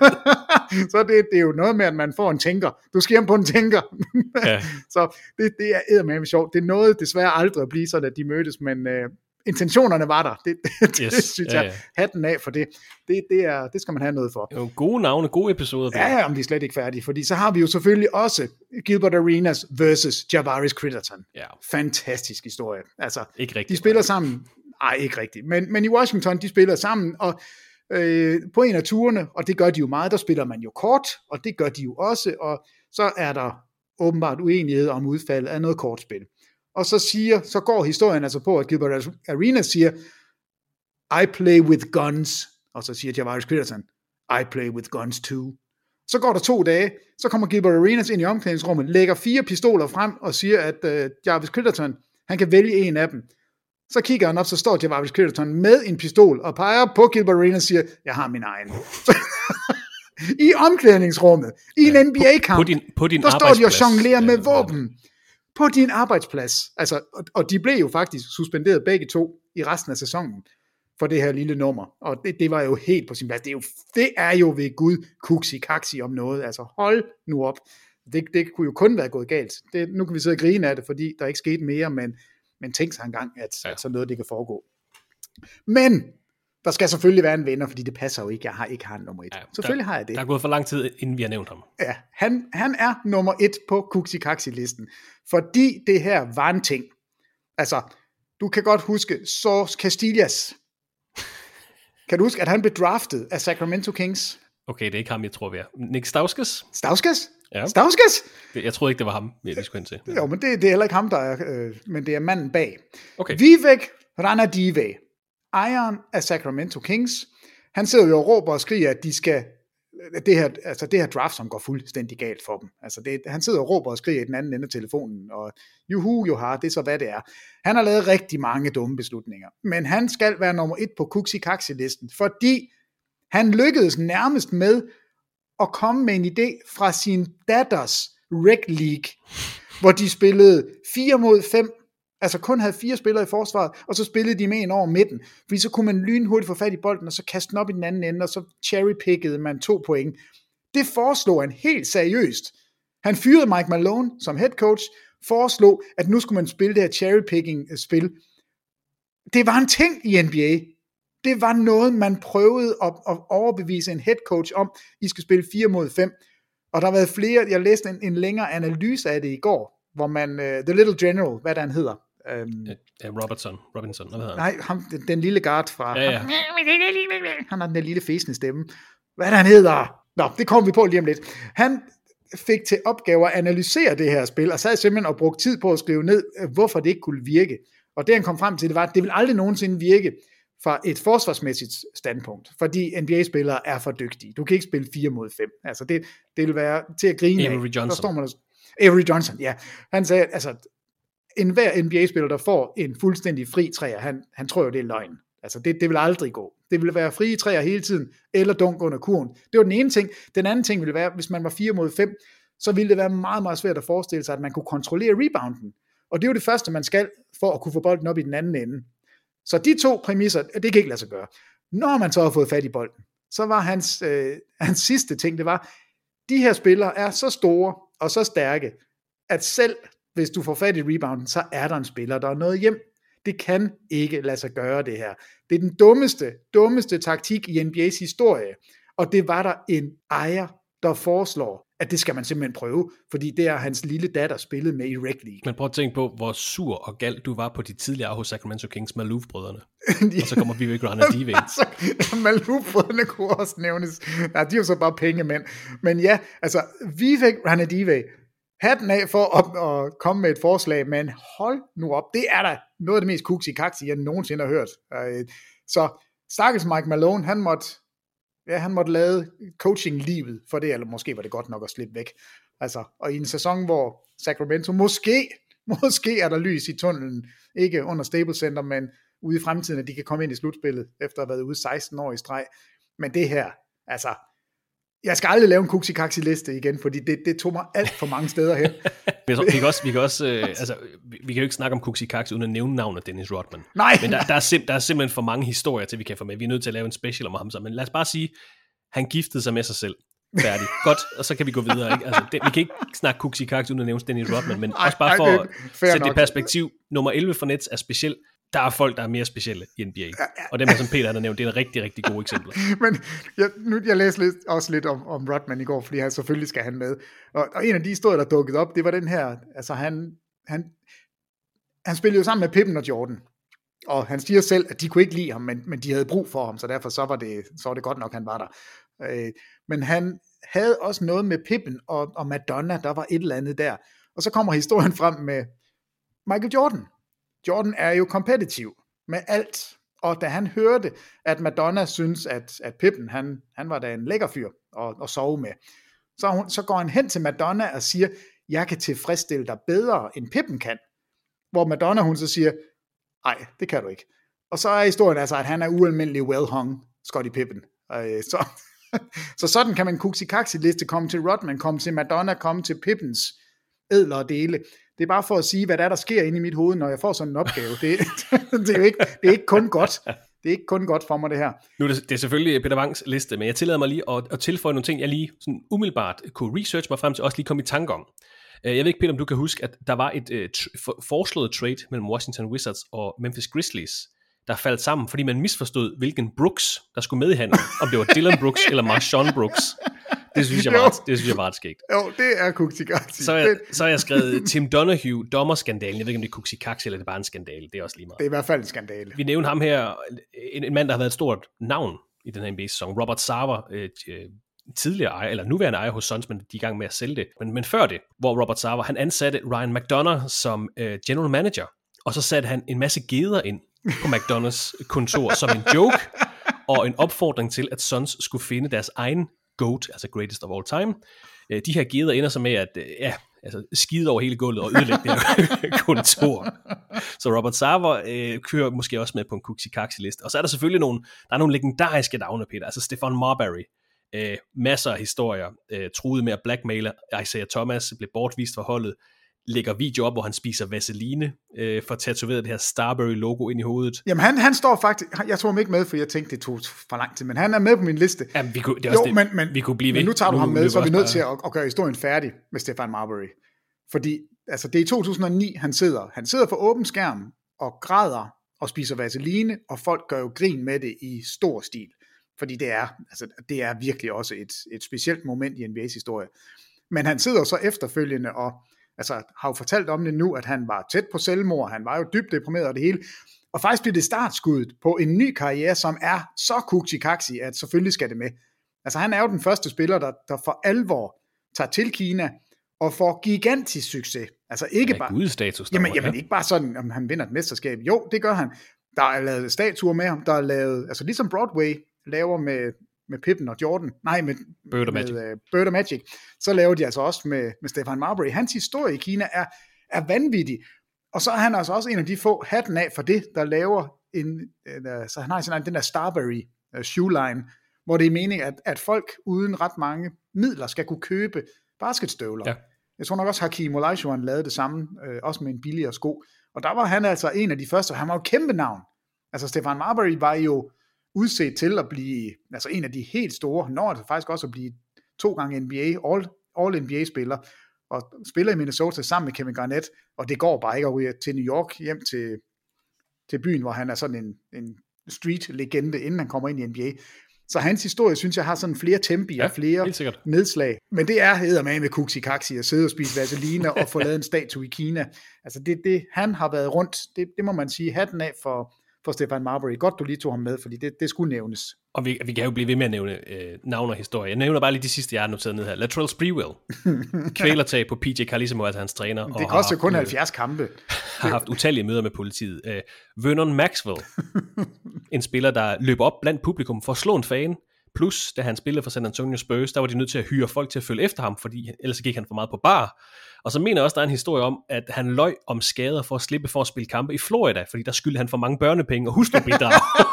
det, så det, det er jo noget med, at man får en tænker. Du skal hjem på en tænker. Ja. Så det, det er eddermame sjovt. Det nåede desværre aldrig at blive sådan, at de mødtes, men øh, intentionerne var der. Det, det, yes. det synes jeg, ja, ja. hatten af for det. Det, det, er, det skal man have noget for. Det er jo gode navne, gode episoder. Ja, ja, om vi er slet ikke færdige, fordi så har vi jo selvfølgelig også Gilbert Arenas versus Javaris Critterton. Ja. Fantastisk historie. Altså, ikke rigtigt. De spiller sammen, nej ikke rigtigt, men, men i Washington, de spiller sammen, og øh, på en af turene, og det gør de jo meget, der spiller man jo kort, og det gør de jo også, og så er der åbenbart uenighed om udfaldet af noget kortspil. Og så siger, så går historien altså på, at Gilbert Arenas siger, I play with guns, og så siger Javaris Critterton, I play with guns too. Så går der to dage, så kommer Gilbert Arenas ind i omklædningsrummet, lægger fire pistoler frem og siger, at uh, Javaris Critterton, han kan vælge en af dem. Så kigger han op, så står Javaris Critterton med en pistol og peger på Gilbert Arenas og siger, jeg har min egen. I omklædningsrummet, i en ja, N B A-kamp, på, på din, på din der står de og jonglerer ja, med våben. På din arbejdsplads. Altså, og, og de blev jo faktisk suspenderet begge to i resten af sæsonen for det her lille nummer. Og det, det var jo helt på sin plads. Det er jo, det er jo ved Gud kuksi-kaksi om noget. Altså hold nu op. Det, det kunne jo kun være gået galt. Det, nu kan vi sidde og grine af det, fordi der ikke skete mere, men, men tænk sig engang, at, ja. at sådan noget det kan foregå. Men der skal selvfølgelig være en vinder, fordi det passer jo ikke. Jeg har ikke han nummer et. Ja, selvfølgelig der, har jeg det. Der er gået for lang tid, inden vi har nævnt ham. Ja, han, han er nummer et på kuksi-kaksi-listen. Fordi det her var en ting. Altså, du kan godt huske Source Castillas. Kan du huske, at han blev draftet af Sacramento Kings? Okay, det er ikke ham, jeg tror, vi er. Nick Stauskas? Stauskas? Ja. Stauskas? Jeg troede ikke, det var ham, jeg skulle hen til. Ja. Jo, men det, det er heller ikke ham, der er, øh, men det er manden bag. Okay. Vivek Ranadive, ejeren af Sacramento Kings, han sidder jo og råber og skriger, at de skal, det her, altså det her draft, som går fuldstændig galt for dem. Altså det, han sidder og råber og skriger i den anden ende af telefonen, og juhu, jo har, det er så hvad det er. Han har lavet rigtig mange dumme beslutninger, men han skal være nummer et på kuksi-kaksi-listen, fordi han lykkedes nærmest med at komme med en idé fra sin datters rec league, hvor de spillede fire mod fem, altså kun havde fire spillere i forsvaret, og så spillede de med en over midten, fordi så kunne man lynhurtigt få fat i bolden, og så kaste den op i den anden ende, og så cherrypickede man to point. Det foreslog han helt seriøst. Han fyrede Mike Malone som head coach, foreslog, at nu skulle man spille det her cherrypicking-spil. Det var en ting i N B A. Det var noget, man prøvede at, at overbevise en head coach om, I skal spille fire mod fem. Og der har været flere, jeg læste en, en længere analyse af det i går, hvor man, uh, The Little General, hvad der han hedder. Um, ja, Robertson, Robinson, hvad hedder han? Nej, ham, den, den lille guard fra, ja, ja. Han, han har den der lille fæsende stemme. Hvad der han hedder? Nå, det kommer vi på lige om lidt. Han fik til opgave at analysere det her spil, og sad simpelthen og brugte tid på at skrive ned, hvorfor det ikke kunne virke. Og det han kom frem til, det var, at det vil aldrig nogensinde virke fra et forsvarsmæssigt standpunkt, fordi N B A-spillere er for dygtige. Du kan ikke spille fire mod fem. Altså det, det vil være til at grine Avery af. Johnson. Der står man der, Avery Johnson, ja. Han sagde, altså, enhver N B A-spiller, der får en fuldstændig fri træer, han, han tror jo, det er løgn. Altså, det, det vil aldrig gå. Det ville være frie træer hele tiden, eller dunk under kurven. Det var den ene ting. Den anden ting ville være, hvis man var fire mod fem, så ville det være meget, meget svært at forestille sig, at man kunne kontrollere rebounden. Og det er jo det første, man skal, for at kunne få bolden op i den anden ende. Så de to præmisser, det kan ikke lade sig gøre. Når man så har fået fat i bolden, så var hans, øh, hans sidste ting, det var, de her spillere er så store og så stærke, at selv hvis du får fat i rebounden, så er der en spiller, der er noget hjem. Det kan ikke lade sig gøre det her. Det er den dummeste, dummeste taktik i N B A's historie, og det var der en ejer, der foreslår, at det skal man simpelthen prøve, fordi det er hans lille datter spillet med i Rec League. Men prøv at tænke på, hvor sur og gal du var på de tidligere hos Sacramento Kings Maloof-brødrene. Ja. Og så kommer Vivek Ranadive ind. Altså, Maloof-brødrene kunne også nævnes. Nej, de er jo så bare pengemænd. Men ja, altså, Vivek Ranadive, hatten af for at, at komme med et forslag, men hold nu op, det er da noget af det mest kuksi-kaksi, jeg nogensinde har hørt. Så stakkels Mike Malone, han måtte, ja, han måtte lade coaching-livet for det, eller måske var det godt nok at slippe væk. Altså, og i en sæson, hvor Sacramento måske, måske er der lys i tunnelen, ikke under Staples Center, men ude i fremtiden, at de kan komme ind i slutspillet, efter at have været ude seksten år i streg. Men det her, altså, jeg skal aldrig lave en kuksi-kaksi-liste igen, fordi det, det tog mig alt for mange steder hen. vi kan også, vi kan også øh, altså, vi, vi kan jo ikke snakke om kuksi-kaksi uden at nævne navnet Dennis Rodman. Nej. Men der, der, er sim, der er simpelthen for mange historier til, vi kan få med. Vi er nødt til at lave en special om ham så. Men lad os bare sige, han giftede sig med sig selv. Færdig. Godt, og så kan vi gå videre. Ikke? Altså, det, vi kan ikke snakke kuksi-kaksi uden at nævne Dennis Rodman, men ej, også bare for ej, at sætte det i perspektiv. Nummer elleve for Nets er speciel. Der er folk, der er mere specielle i N B A. Ja, ja. Og dem, som Peter har nævnt, det er en rigtig, rigtig gode eksempler. Men jeg, nu, jeg læste lidt, også lidt om, om Rodman i går, fordi han selvfølgelig skal han med. Og, og en af de historier, der dukkede op, det var den her, altså han, han, han spillede jo sammen med Pippen og Jordan. Og han siger selv, at de kunne ikke lide ham, men, men de havde brug for ham, så derfor så var det, så var det godt nok, han var der. Øh, men han havde også noget med Pippen og, og Madonna, der var et eller andet der. Og så kommer historien frem med Michael Jordan. Jordan er jo kompetitiv med alt, og da han hørte, at Madonna synes, at, at Pippen, han, han var da en lækker fyr at, at sove med, så, hun, så går han hen til Madonna og siger, jeg kan tilfredsstille dig bedre, end Pippen kan. Hvor Madonna, hun så siger, nej, det kan du ikke. Og så er historien altså, at han er ualmindelig well-hung, Scottie Pippen. Øh, så, så sådan kan man kuksi-kaksi-liste komme til Rodman, komme til Madonna, komme til Pippens edlere dele. Det er bare for at sige, hvad der er, der sker inde i mit hoved, når jeg får sådan en opgave. Det, det, er, jo ikke, det er ikke kun godt. Det er ikke kun godt for mig, det her. Nu er det, det er selvfølgelig Peter Wangs liste, men jeg tillader mig lige at, at tilføje nogle ting, jeg lige sådan umiddelbart kunne researche mig frem til, også lige komme i tanke om. Jeg ved ikke, Peter, om du kan huske, at der var et uh, tr- foreslået trade mellem Washington Wizards og Memphis Grizzlies, der faldt sammen, fordi man misforstod, hvilken Brooks, der skulle med i handlen. Om det var Dylan Brooks eller Marshawn Brooks. Det synes jeg var, det synes jeg var ret skægt. Jo, det er kuksi-kaksi. Så, jeg, så har jeg skrevet Tim Donahue, dommerskandalen. Jeg ved ikke, om det er kuksi-kaksi, eller det er bare en skandale. Det er også lige meget. Det er i hvert fald en skandale. Vi nævner ham her, en, en mand, der har været et stort navn i den her N B A-sæson. Robert Sarver, øh, tidligere ejer, eller nuværende ejer hos Suns, men de er i gang med at sælge det. Men, men før det, hvor Robert Sarver, han ansatte Ryan McDonough som øh, general manager, og så satte han en masse geder ind på McDonoughs kontor som en joke, og en opfordring til, at Suns skulle finde deres egen GOAT, altså greatest of all time. De her geder ender så med at ja, altså skide over hele gulvet og ødelægge det her kontor. Så Robert Sarver øh, kører måske også med på en kuksi-kaksi-liste. Og så er der selvfølgelig nogle, der er nogle legendariske navne, Peter. Altså Stephon Marbury. Øh, masser af historier. Øh, truede med at blackmaile Isaiah Thomas, blev bortvist fra holdet. Lægger video op, hvor han spiser vaseline, øh, for at tatovere det her Starbury-logo ind i hovedet. Jamen han, han står faktisk, jeg tog ham ikke med, for jeg tænkte, det tog for lang tid, men han er med på min liste. Jamen, vi kunne, det er også jo, det, men, men, vi kunne blive men ved. nu tager du nu, ham med, så er vi nødt bare... til at, at gøre historien færdig med Stephon Marbury. Fordi altså, det er i to tusind og ni, han sidder. Han sidder for åben skærm og græder og spiser vaseline, og folk gør jo grin med det i stor stil. Fordi det er, altså, det er virkelig også et, et specielt moment i N B A's historie. Men han sidder så efterfølgende og altså, har jo fortalt om det nu, at han var tæt på selvmord, han var jo dybt deprimeret og det hele, og faktisk blev det startskuddet på en ny karriere, som er så kuksi-kaksi, at selvfølgelig skal det med. Altså han er jo den første spiller, der, der for alvor tager til Kina, og får gigantisk succes. Altså ikke ja, bare... Gudestatus. Jamen, jamen ikke bare sådan, om han vinder et mesterskab. Jo, det gør han. Der er lavet statuer med ham, der er lavet, altså ligesom Broadway laver med... med Pippen og Jordan, nej, med Bird og Magic. Med, uh, Bird og Magic, så laver de altså også med, med Stephon Marbury. Hans historie i Kina er, er vanvittig, Og så er han altså også en af de få, hatten af for det, der laver en, uh, så han har sådan den der Starbury uh, shoe line, hvor det er meningen, at, at folk uden ret mange midler skal kunne købe basketstøvler. Ja. Jeg tror nok også, Hakeem Olajuwon lavede det samme, øh, også med en billigere sko. Og der var han altså en af de første, og han var jo kæmpe navn. Altså Stephon Marbury var jo udset til at blive altså en af de helt store, når det faktisk også at blive to gange N B A, all, all N B A-spiller, og spiller i Minnesota sammen med Kevin Garnett, og det går bare ikke at ryge til New York, hjem til, til byen, hvor han er sådan en, en street-legende, inden han kommer ind i N B A. Så hans historie, synes jeg, har sådan flere tempi ja, og flere nedslag. Men det er eddermame med kuksi kaksi at sidde og spise vaseline og få lavet en statue i Kina. Altså det, det han har været rundt, det, det må man sige, hatten af for, for Stephon Marbury. Godt, du lige tog ham med, fordi det, det skulle nævnes. Og vi, vi kan jo blive ved med at nævne øh, navn og historie. Jeg nævner bare lige de sidste, jeg har noteret ned her. Latrell Sprewell. Kvælertag på P J Carlesimo, altså hans træner. Det koster kun halvfjerds kampe. Har haft utallige møder med politiet. Øh, Vernon Maxwell. En spiller, der løber op blandt publikum for at slå en fan. Plus, da han spillede for San Antonio Spurs, der var de nødt til at hyre folk til at følge efter ham, fordi ellers gik han for meget på bar. Og så mener jeg også, der er en historie om, at han løj om skader for at slippe for at spille kampe i Florida, fordi der skyldte han for mange børnepenge og hustrubidrag.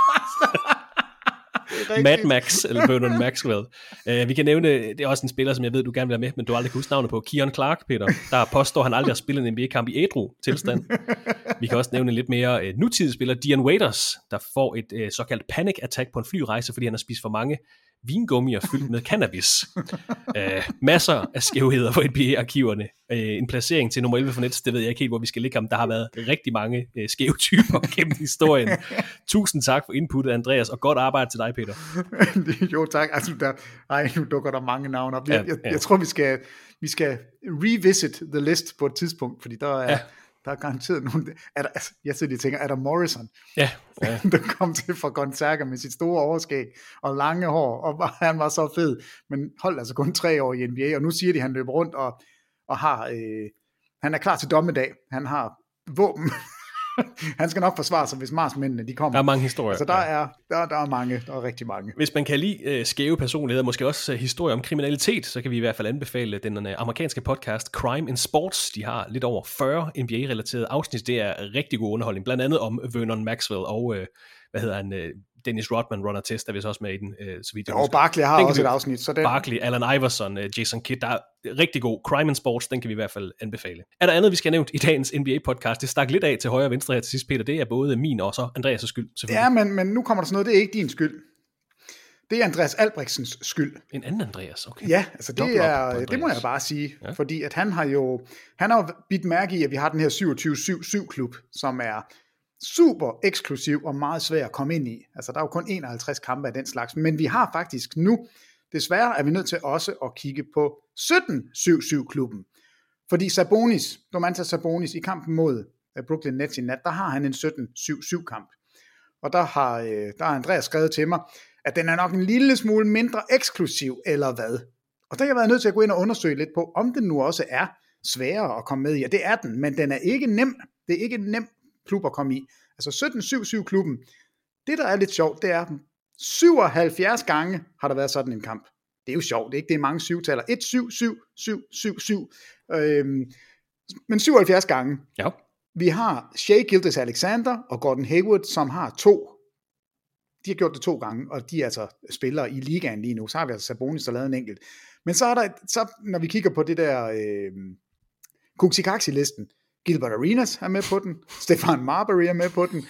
Mad Max, eller Vernon Maxwell. Uh, vi kan nævne, det er også en spiller, som jeg ved, du gerne vil have med, men du har aldrig kunnet huske navnet på, Keon Clark, Peter. Der påstår, han aldrig har spillet en N B A-kamp i ædru tilstand. Vi kan også nævne en lidt mere uh, nutidig spiller, Dion Waiters, der får et uh, såkaldt panic attack på en flyrejse, fordi han har spist for mange vingummier fyldt med cannabis. uh, masser af skævheder på N B A-arkiverne. Uh, en placering til nummer elleve for Nets, det ved jeg ikke helt, hvor vi skal ligge ham. Der har været rigtig mange uh, skæve typer gennem historien. Tusind tak for inputtet, Andreas, og godt arbejde til dig, Peter. Jo, tak. Altså, der, ej, nu dukker der mange navne op. Jeg, ja, ja. jeg, jeg tror, vi skal, vi skal revisit the list på et tidspunkt, fordi der er... Ja. Der er garanteret nogen, er der, altså, jeg sidder lige og tænker, er der Morrison, ja, ja. der kom til fra Gonzaga med sit store overskæg og lange hår, og han var så fed, men holdt altså kun tre år i N B A, og nu siger de, at han løber rundt og, og har, øh, han er klar til dommedag, han har våben, han skal nok forsvare sig, hvis marsmændene de kommer. Der er mange historier. Altså der, ja. er, der, der er mange, der er rigtig mange. Hvis man kan lide uh, skæve personligheder, måske også uh, historier om kriminalitet, så kan vi i hvert fald anbefale den uh, amerikanske podcast Crime in Sports. De har lidt over fyrre N B A-relaterede afsnit. Det er rigtig god underholdning, blandt andet om Vernon Maxwell og, uh, hvad hedder han, uh, Dennis Rodman, Ron Artest, der er vist også med i den. Uh, så vidt jeg og Barkley har også et afsnit. Så den... Barkley, Allen Iverson, uh, Jason Kidd, der er rigtig god. Crime in Sports, den kan vi i hvert fald anbefale. Er der andet, vi skal have nævnt i dagens N B A-podcast? Det stak lidt af til højre og venstre her til sidst, Peter. Det er både min og så Andreas' skyld, selvfølgelig. Ja, men, men nu kommer der sådan noget, det er ikke din skyld. Det er Andreas Albrechtsens skyld. En anden Andreas, okay. Ja, altså det, er, det må jeg bare sige, ja. Fordi at han har jo, han har jo bidt mærke i, at vi har den her syvogtyve syv syv klub, som er super eksklusiv og meget svær at komme ind i. Altså der er jo kun enoghalvtreds kampe af den slags, men vi har faktisk nu, desværre er vi nødt til også at kigge på sytten syv syv klubben. Fordi Sabonis, Domantas Sabonis i kampen mod Brooklyn Nets i nat, der har han en sytten syv syv kamp. Og der har, der har Andreas skrevet til mig, at den er nok en lille smule mindre eksklusiv, eller hvad. Og der har jeg været nødt til at gå ind og undersøge lidt på, om den nu også er sværere at komme med i. Og det er den, men den er ikke nem. Det er ikke en nem klub at komme i. Altså sytten syv syv klubben, det der er lidt sjovt, det er, syvoghalvfjerds gange har der været sådan en kamp. Det er jo sjovt, det er ikke det er mange syvtaller. et syv syv syv syv syv. Øhm, men syvoghalvfjerds gange. Ja. Vi har Shai Gilgeous-Alexander og Gordon Hayward, som har to. De har gjort det to gange, og de er altså spillere i ligaen lige nu. Så har vi altså Sabonis, der lavet en enkelt. Men så er der, så, når vi kigger på det der øh, Kuksikaksi-listen, Gilbert Arenas er med på den, Stephon Marbury er med på den.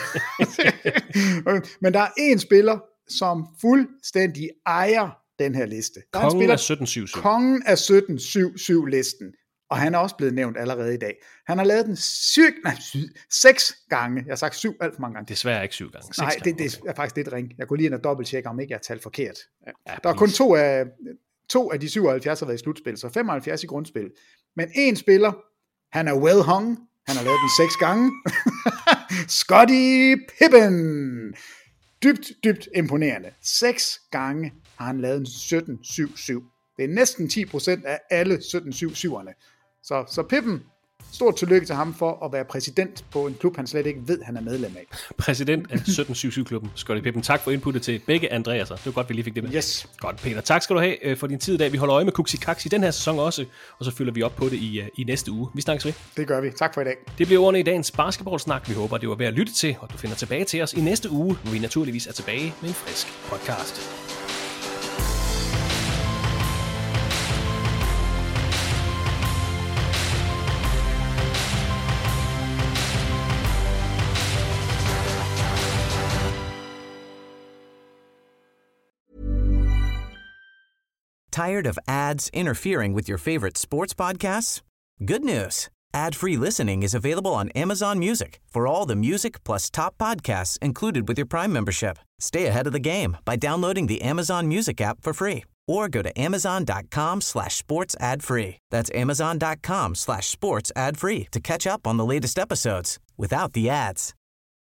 Men der er en spiller, som fuldstændig ejer den her liste. Der Kongen spiller, af sytten syv syv. Kongen af sytten syv syv listen. Og han er også blevet nævnt allerede i dag. Han har lavet den syg, nej, syg, seks gange. Jeg har sagt syv alt for mange gange. Desværre ikke syv gange. Nej, gange. Det, det er faktisk lidt ring. Jeg kunne lige ind og dobbelttjekke, om ikke jeg har talt forkert. Ja, der er kun to af, to af de syvoghalvfjerds har været i slutspil, så femoghalvfjerds i grundspil. Men en spiller, han er well hung. Han har lavet den seks gange. Scottie Pippen. Dybt, dybt imponerende. Seks gange har han lavet en sytten syv syv. Det er næsten ti procent af alle sytten syv syv'erne. Så, så Pippen, stort tillykke til ham for at være præsident på en klub, han slet ikke ved, han er medlem af. Præsident af sytten syv syv-klubben, Scottie Pippen. Tak for inputtet til begge Andreaser. Det var godt, vi lige fik det med. Yes. Godt, Peter. Tak skal du have for din tid i dag. Vi holder øje med Kuxi Kaxi den her sæson også, og så følger vi op på det i, i næste uge. Vi snakkes ved. Det gør vi. Tak for i dag. Det bliver ordene i dagens basketballsnak. Vi håber, det var værd at lytte til, og du finder tilbage til os i næste uge, hvor vi naturligvis er tilbage med en frisk podcast. Tired of ads interfering with your favorite sports podcasts? Good news. Ad-free listening is available on Amazon Music for all the music plus top podcasts included with your Prime membership. Stay ahead of the game by downloading the Amazon Music app for free or go to amazon.com slash sports ad free. That's amazon.com slash sports ad free to catch up on the latest episodes without the ads.